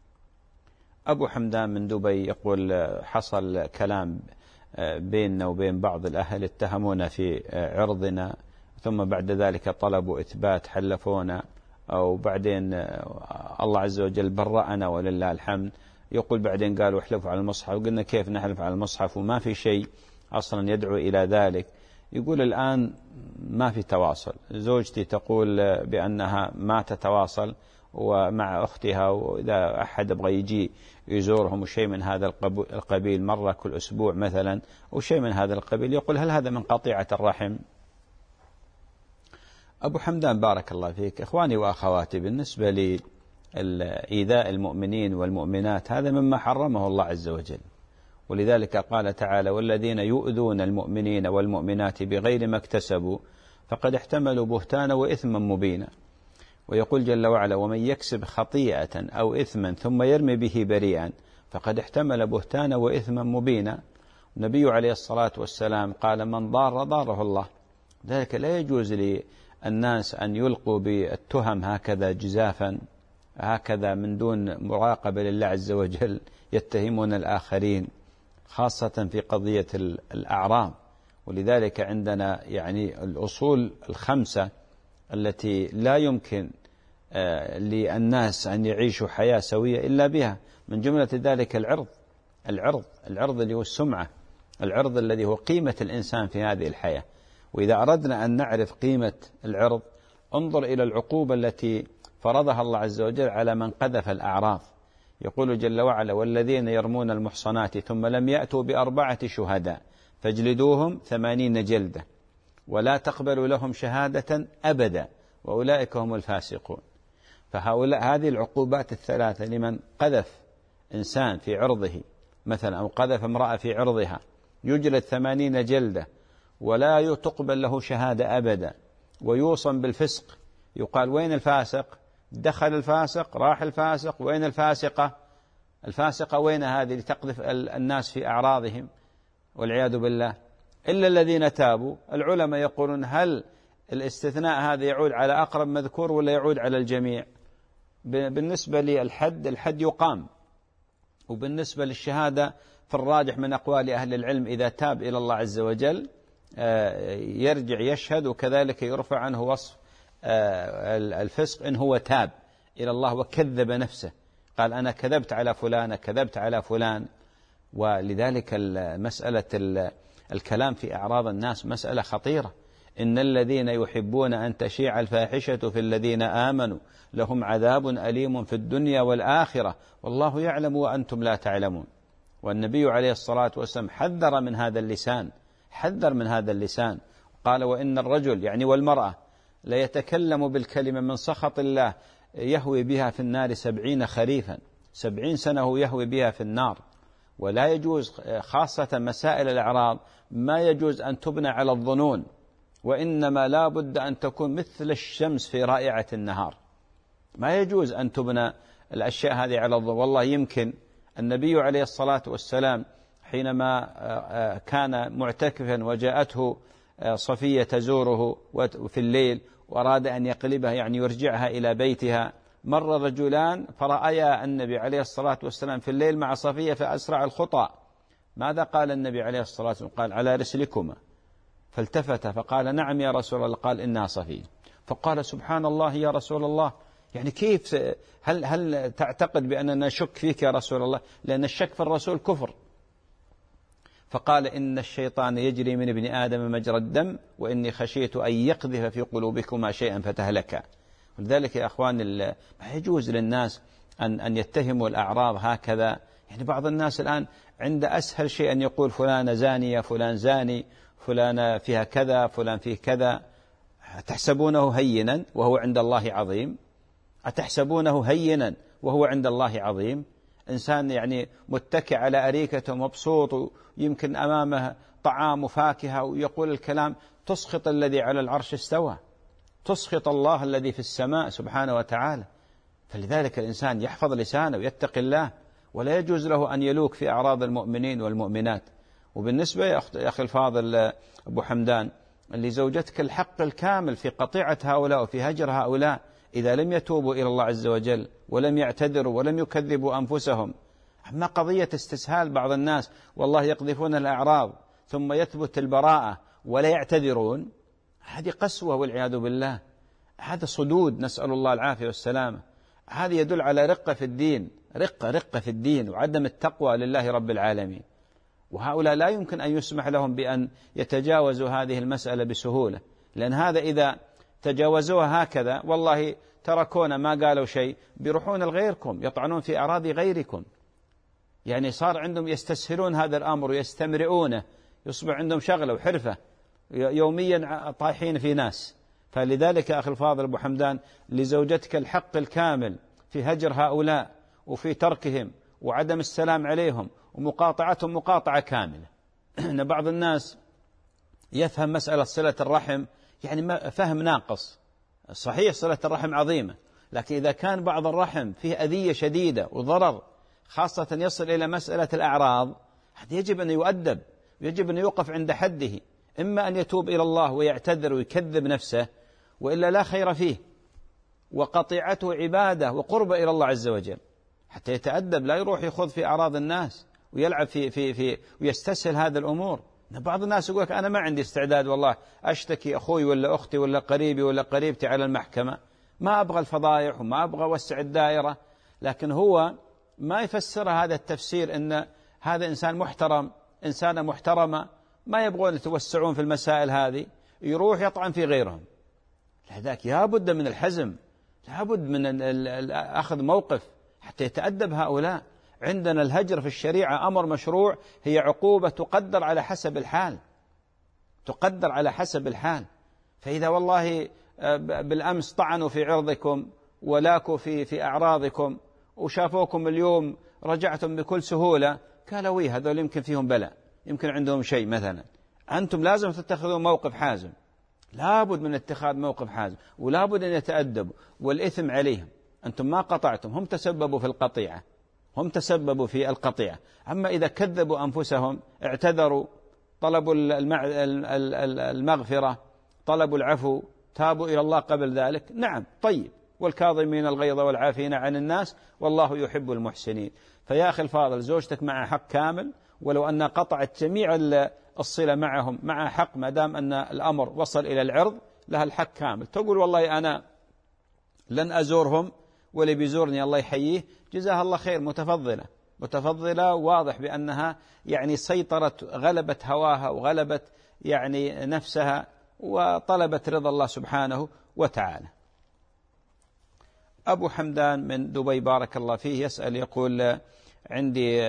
أبو حمدان من دبي يقول حصل كلام بيننا وبين بعض الأهل، اتهمونا في عرضنا، ثم بعد ذلك طلبوا إثبات، حلفونا، أو بعدين الله عز وجل برأنا ولله الحمد. يقول بعدين قالوا احلفوا على المصحف، وقلنا كيف نحلف على المصحف وما في شيء أصلا يدعو إلى ذلك. يقول الآن ما في تواصل. زوجتي تقول بأنها ما تتواصل ومع أختها، وإذا أحد يبغى يجي يزورهم وشيء من هذا القبيل مرة كل أسبوع مثلا وشيء من هذا القبيل، يقول هل هذا من قطيعة الرحم؟ أبو حمدان بارك الله فيك، إخواني وأخواتي، بالنسبة لإيذاء المؤمنين والمؤمنات هذا مما حرمه الله عز وجل، ولذلك قال تعالى والذين يؤذون المؤمنين والمؤمنات بغير ما اكتسبوا فقد احتملوا بهتانا وإثما مبينا. ويقول جل وعلا ومن يكسب خطيئة أو إثما ثم يرمي به بريئا فقد احتمل بهتانا وإثما مبينا. النبي عليه الصلاة والسلام قال من ضار ضاره الله. ذلك لا يجوز للناس أن يلقوا بالتهم هكذا جزافا، هكذا من دون مراقبة لله عز وجل، يتهمون الآخرين خاصة في قضية الأعراض. ولذلك عندنا يعني الأصول الخمسة التي لا يمكن للناس أن يعيشوا حياة سوية إلا بها، من جملة ذلك العرض العرض العرض اللي هو السمعة، العرض الذي هو قيمة الإنسان في هذه الحياة. وإذا أردنا أن نعرف قيمة العرض انظر إلى العقوبة التي فرضها الله عز وجل على من قذف الأعراض. يقول جل وعلا والذين يرمون المحصنات ثم لم يأتوا بأربعة شهداء فاجلدوهم ثمانين جلدة ولا تقبلوا لهم شهادة أبدا وأولئك هم الفاسقون. فهؤلاء هذه العقوبات الثلاثة لمن قذف إنسان في عرضه مثلا أو قذف امرأة في عرضها يجلد ثمانين جلدة ولا تقبل له شهادة أبدا ويوصم بالفسق، يقال وين الفاسق؟ دخل الفاسق، راح الفاسق، وين الفاسقة؟ الفاسقة وين هذه لتقذف الناس في أعراضهم والعياذ بالله؟ إلا الذين تابوا. العلماء يقولون هل الاستثناء هذا يعود على أقرب مذكور ولا يعود على الجميع؟ بالنسبة للحد الحد يقام، وبالنسبة للشهادة فالراجح من أقوال أهل العلم إذا تاب إلى الله عز وجل يرجع يشهد، وكذلك يرفع عنه وصف الفسق إن هو تاب إلى الله وكذب نفسه، قال أنا كذبت على فلان كذبت على فلان. ولذلك مسألة الكلام في أعراض الناس مسألة خطيرة. إن الذين يحبون أن تشيع الفاحشة في الذين آمنوا لهم عذاب أليم في الدنيا والآخرة والله يعلم وأنتم لا تعلمون. والنبي عليه الصلاة والسلام حذر من هذا اللسان، حذر من هذا اللسان، قال وإن الرجل يعني والمرأة لا يتكلم بالكلمة من سخط الله يهوي بها في النار سبعين خريفا، سبعين سنة هو يهوي بها في النار. ولا يجوز خاصة مسائل الأعراض ما يجوز أن تبنى على الظنون، وإنما لا بد أن تكون مثل الشمس في رائعة النهار. ما يجوز أن تبنى الأشياء هذه على الظنون. والله يمكن النبي عليه الصلاة والسلام حينما كان معتكفا وجاءته صفية تزوره في الليل وأراد أن يقلبها يعني يرجعها إلى بيتها، مر رجلان فرأيا النبي عليه الصلاة والسلام في الليل مع صفية فأسرع الخطى. ماذا قال النبي عليه الصلاة والسلام؟ قال على رسلكما. فالتفت فقال نعم يا رسول الله. قال إنها صفية. فقال سبحان الله يا رسول الله، يعني كيف هل, هل تعتقد بأننا نشك فيك يا رسول الله؟ لأن الشك في الرسول كفر. فقال إن الشيطان يجري من ابن آدم مجرى الدم وإني خشيت أن يقذف في قلوبكما شيئا فتهلكا. ولذلك يا أخوان ما يجوز للناس أن, أن يتهموا الأعراض هكذا. يعني بعض الناس الآن عند أسهل شيء أن يقول فلان زانية، فلان زاني، فلان فيها كذا، فلان فيه كذا. أتحسبونه هينا وهو عند الله عظيم؟ أتحسبونه هينا وهو عند الله عظيم؟ إنسان يعني متكئ على أريكته مبسوط ويمكن أمامه طعام وفاكهة ويقول الكلام تسخط الذي على العرش استوى، تسخط الله الذي في السماء سبحانه وتعالى. فلذلك الإنسان يحفظ لسانه ويتقي الله، ولا يجوز له أن يلوك في أعراض المؤمنين والمؤمنات. وبالنسبة يا أخي الفاضل أبو حمدان، اللي زوجتك الحق الكامل في قطيعة هؤلاء وفي هجر هؤلاء إذا لم يتوبوا إلى الله عز وجل ولم يعتذروا ولم يكذبوا أنفسهم. أما قضية استسهال بعض الناس والله يقذفون الأعراض ثم يثبت البراءة ولا يعتذرون، هذه قسوة والعياذ بالله، هذا صدود، نسأل الله العافية والسلامة. هذا يدل على رقة في الدين، رقة رقة في الدين وعدم التقوى لله رب العالمين. وهؤلاء لا يمكن أن يسمح لهم بأن يتجاوزوا هذه المسألة بسهولة، لأن هذا إذا تجاوزوها هكذا والله تركونا ما قالوا شيء بيروحون لغيركم يطعنون في أراضي غيركم. يعني صار عندهم يستسهلون هذا الأمر ويستمرئونه، يصبح عندهم شغلة وحرفة يوميا طايحين في ناس. فلذلك أخي الفاضل أبو حمدان لزوجتك الحق الكامل في هجر هؤلاء وفي تركهم وعدم السلام عليهم ومقاطعتهم مقاطعة كاملة. أن بعض الناس يفهم مسألة صلة الرحم يعني فهم ناقص. صحيح صلة الرحم عظيمة، لكن إذا كان بعض الرحم فيه أذية شديدة وضرر خاصة يصل إلى مسألة الأعراض، هذا يجب أن يؤدب، يجب أن يوقف عند حده، إما أن يتوب إلى الله ويعتذر ويكذب نفسه وإلا لا خير فيه. وقطيعته عبادة وقربة إلى الله عز وجل، حتى يتأدب لا يروح يخوض في أعراض الناس ويلعب في في في ويستسهل هذه الأمور. بعض الناس يقول لك أنا ما عندي استعداد والله أشتكي أخوي ولا أختي ولا قريبي ولا قريبتي على المحكمة، ما أبغى الفضايح وما أبغى وسع الدائرة. لكن هو ما يفسر هذا التفسير أن هذا إنسان محترم، إنسانة محترمة، ما يبغون يتوسعون في المسائل هذه، يروح يطعن في غيرهم. لذلك لابد من الحزم، لابد من أخذ موقف حتى يتأدب هؤلاء. عندنا الهجر في الشريعة أمر مشروع، هي عقوبة تقدر على حسب الحال، تقدر على حسب الحال. فإذا والله بالأمس طعنوا في عرضكم ولاكوا في في أعراضكم وشافوكم اليوم رجعتم بكل سهولة، قالوا وي هذول يمكن فيهم بلاء، يمكن عندهم شيء مثلا، أنتم لازم تتخذوا موقف حازم، لابد من اتخاذ موقف حازم، ولابد أن يتأدبوا، والإثم عليهم. أنتم ما قطعتم، هم تسببوا في القطيعة، هم تسببوا في القطيعة. أما إذا كذبوا أنفسهم، اعتذروا، طلبوا المغفرة، طلبوا العفو، تابوا إلى الله قبل ذلك، نعم طيب، والكاظمين الغيظ والعافين عن الناس والله يحب المحسنين. فيا أخي الفاضل، زوجتك مع حق كامل، ولو أن قطعت جميع الصلة معهم مع حق، ما دام أن الأمر وصل إلى العرض لها الحق كامل. تقول والله أنا لن أزورهم، واللي بيزورني الله يحييه، جزاها الله خير، متفضلة متفضلة، واضح بأنها يعني سيطرت، غلبت هواها وغلبت يعني نفسها وطلبت رضا الله سبحانه وتعالى. أبو حمدان من دبي بارك الله فيه يسأل، يقول عندي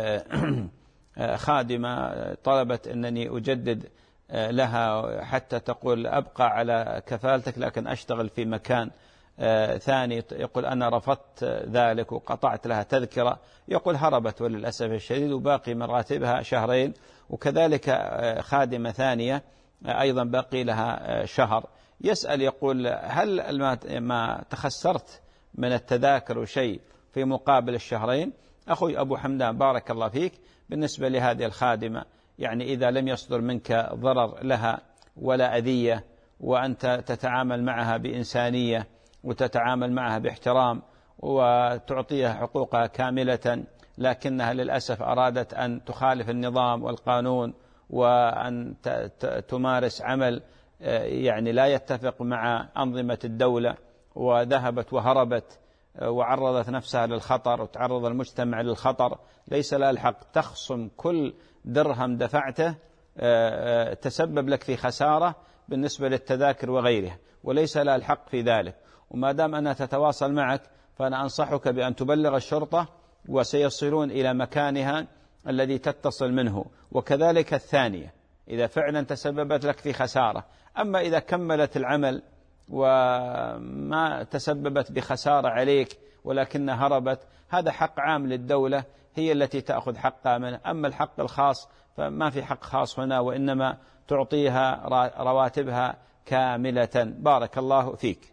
خادمة طلبت أنني أجدد لها حتى تقول أبقى على كفالتك لكن أشتغل في مكان ثاني. يقول أنا رفضت ذلك وقطعت لها تذكرة. يقول هربت وللأسف الشديد، وباقي من راتبها شهرين. وكذلك خادمة ثانية أيضا باقي لها شهر. يسأل يقول هل ما تخسرت من التذاكر شيء في مقابل الشهرين؟ أخوي أبو حمدان بارك الله فيك، بالنسبة لهذه الخادمة يعني إذا لم يصدر منك ضرر لها ولا أذية، وأنت تتعامل معها بإنسانية وتتعامل معها باحترام وتعطيها حقوقها كاملة، لكنها للأسف أرادت أن تخالف النظام والقانون وأن تمارس عمل يعني لا يتفق مع أنظمة الدولة، وذهبت وهربت وعرضت نفسها للخطر وتعرض المجتمع للخطر، ليس لها الحق تخصم كل درهم دفعته تسبب لك في خسارة بالنسبة للتذاكر وغيرها، وليس لها الحق في ذلك. وما دام أنها تتواصل معك فأنا أنصحك بأن تبلغ الشرطة وسيصلون إلى مكانها الذي تتصل منه. وكذلك الثانية إذا فعلا تسببت لك في خسارة. أما إذا كملت العمل وما تسببت بخسارة عليك ولكنها هربت، هذا حق عام للدولة هي التي تأخذ حقها منه. أما الحق الخاص فما في حق خاص هنا، وإنما تعطيها رواتبها كاملة. بارك الله فيك.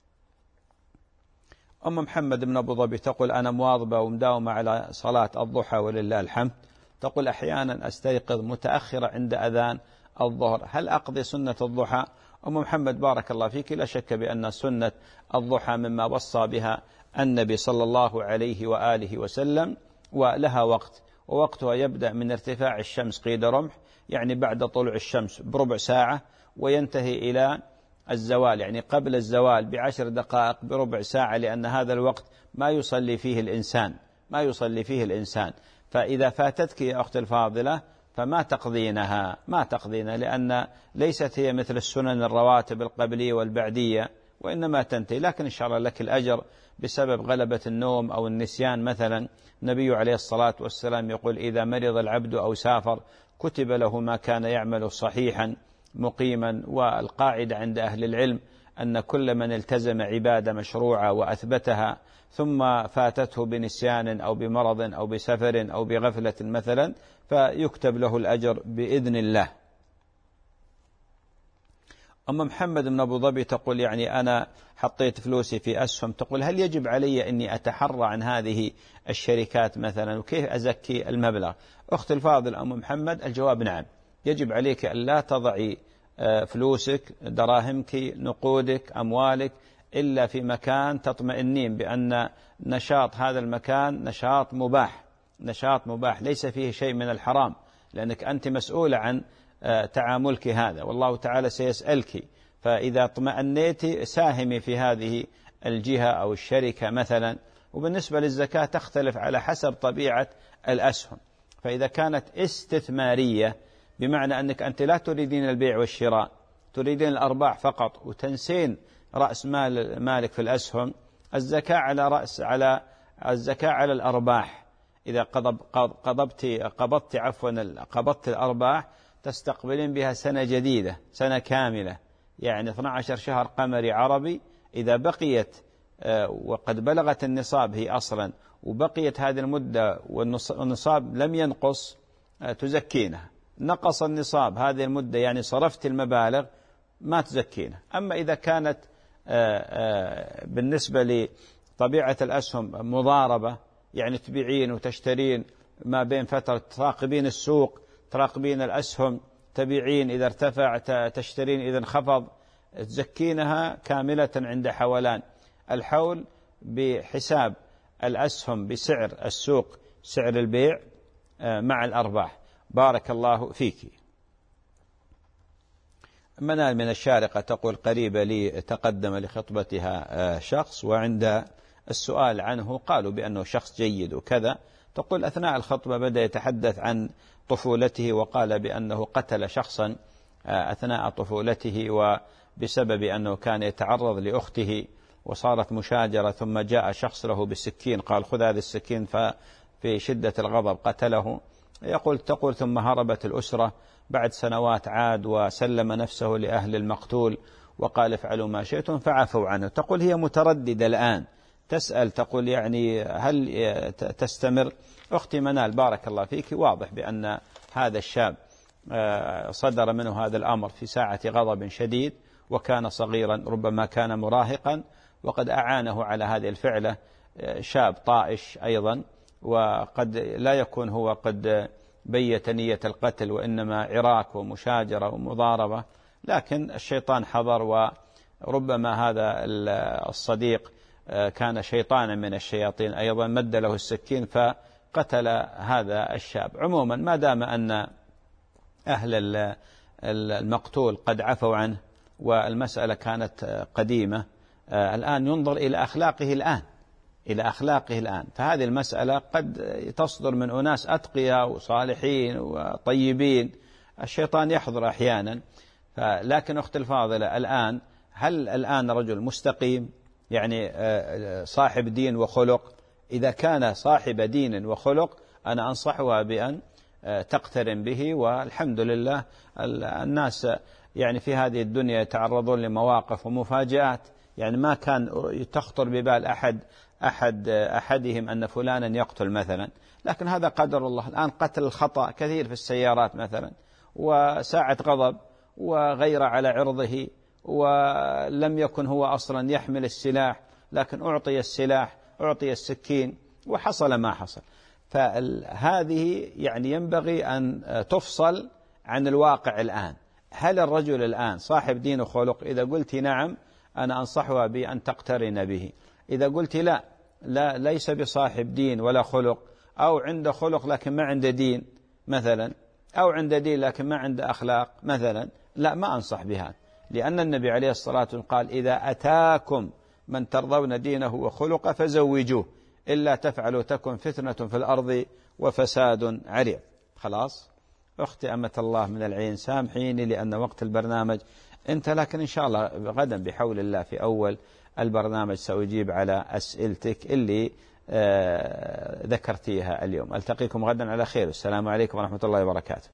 أم محمد من أبو ظبي تقول أنا مواظبة ومداومة على صلاة الضحى ولله الحمد. تقول أحيانا أستيقظ متأخرة عند أذان الظهر، هل أقضي سنة الضحى؟ أم محمد بارك الله فيك، لا شك بأن سنة الضحى مما وصى بها النبي صلى الله عليه وآله وسلم، ولها وقت، ووقتها يبدأ من ارتفاع الشمس قيد رمح، يعني بعد طلوع الشمس بربع ساعة، وينتهي إلى الزوال، يعني قبل الزوال بعشر دقائق بربع ساعة، لأن هذا الوقت ما يصلي فيه الإنسان ما يصلي فيه الإنسان. فإذا فاتتك يا أختي الفاضلة فما تقضينها ما تقضينها لأن ليست هي مثل السنن الرواتب القبلية والبعدية، وإنما تنتهي. لكن إن شاء الله لك الأجر بسبب غلبة النوم أو النسيان مثلا. النبي عليه الصلاة والسلام يقول إذا مرض العبد أو سافر كتب له ما كان يعمل صحيحا مقيما. والقاعدة عند أهل العلم أن كل من التزم عبادة مشروعة وأثبتها ثم فاتته بنسيان أو بمرض أو بسفر أو بغفلة مثلا فيكتب له الأجر بإذن الله. أم محمد من أبو ظبي تقول يعني أنا حطيت فلوسي في أسهم، تقول هل يجب علي أني أتحرى عن هذه الشركات مثلا، وكيف أزكي المبلغ؟ أخت الفاضل أم محمد، الجواب نعم، يجب عليك أن لا تضعي فلوسك دراهمك نقودك أموالك إلا في مكان تطمئنين بأن نشاط هذا المكان نشاط مباح نشاط مباح ليس فيه شيء من الحرام، لأنك أنت مسؤولة عن تعاملك هذا، والله تعالى سيسألك. فإذا اطمأنيت ساهمي في هذه الجهة أو الشركة مثلا. وبالنسبة للزكاة تختلف على حسب طبيعة الأسهم، فإذا كانت استثمارية بمعنى أنك أنت لا تريدين البيع والشراء، تريدين الأرباح فقط وتنسين رأس مال مالك في الأسهم، الزكاة على رأس على الزكاة على الأرباح. إذا قضب قضبت قبضت عفوا قبضت الأرباح تستقبلين بها سنة جديدة، سنة كاملة، يعني اثني عشر شهر قمري عربي. إذا بقيت وقد بلغت النصاب هي أصلا وبقيت هذه المدة والنصاب لم ينقص تزكينها، نقص النصاب هذه المدة يعني صرفت المبالغ ما تزكينه. أما إذا كانت بالنسبة لطبيعة الأسهم مضاربة يعني تبيعين وتشترين ما بين فترة، تراقبين السوق، تراقبين الأسهم، تبيعين إذا ارتفع تشترين إذا انخفض، تزكينها كاملة عند حولان الحول بحساب الأسهم بسعر السوق سعر البيع مع الأرباح. بارك الله فيك. منال من الشارقة تقول قريبة لي تقدم لخطبتها شخص وعند السؤال عنه قالوا بأنه شخص جيد وكذا، تقول أثناء الخطبة بدأ يتحدث عن طفولته وقال بأنه قتل شخصا أثناء طفولته وبسبب أنه كان يتعرض لأخته وصارت مشاجرة، ثم جاء شخص له بالسكين قال خذ هذه السكين، ففي شدة الغضب قتله. يقول تقول ثم هربت الأسرة بعد سنوات، عاد وسلم نفسه لأهل المقتول وقال افعلوا ما شئتم فعفوا عنه. تقول هي مترددة الآن تسأل، تقول يعني هل تستمر؟ أختي منال بارك الله فيك، واضح بأن هذا الشاب صدر منه هذا الأمر في ساعة غضب شديد وكان صغيرا، ربما كان مراهقا، وقد أعانه على هذه الفعلة شاب طائش أيضا، وقد لا يكون هو قد بيت نية القتل وإنما عراك ومشاجرة ومضاربة، لكن الشيطان حضر، وربما هذا الصديق كان شيطانا من الشياطين أيضا مد له السكين فقتل هذا الشاب. عموما ما دام أن أهل المقتول قد عفوا عنه والمسألة كانت قديمة، الآن ينظر إلى أخلاقه الآن إلى أخلاقه الآن فهذه المسألة قد تصدر من أناس أتقياء وصالحين وطيبين، الشيطان يحضر أحيانا. لكن أخت الفاضلة الآن هل الآن رجل مستقيم يعني صاحب دين وخلق؟ إذا كان صاحب دين وخلق أنا أنصحها بأن تقترن به، والحمد لله الناس يعني في هذه الدنيا يتعرضون لمواقف ومفاجآت، يعني ما كان تخطر ببال أحد أحد أحدهم أن فلانا يقتل مثلا، لكن هذا قدر الله. الآن قتل الخطأ كثير في السيارات مثلا، وساعة غضب وغير على عرضه، ولم يكن هو أصلا يحمل السلاح لكن أعطي السلاح أعطي السكين وحصل ما حصل. فهذه يعني ينبغي أن تفصل عن الواقع الآن. هل الرجل الآن صاحب دين وخلق؟ إذا قلت نعم أنا أنصحها بأن تقترن به. إذا قلت لا لا ليس بصاحب دين ولا خلق، أو عنده خلق لكن ما عنده دين مثلا، أو عنده دين لكن ما عنده أخلاق مثلا، لا ما أنصح بها، لأن النبي عليه الصلاة والسلام قال إذا أتاكم من ترضون دينه وخلقه فزوجوه إلا تفعلوا تكن فتنة في الأرض وفساد عريض. خلاص أختي أمة الله من العين سامحيني لأن وقت البرنامج انت، لكن إن شاء الله غدا بحول الله في أول البرنامج سأجيب على أسئلتك اللي آه ذكرتيها اليوم. ألتقيكم غدا على خير، السلام عليكم ورحمة الله وبركاته.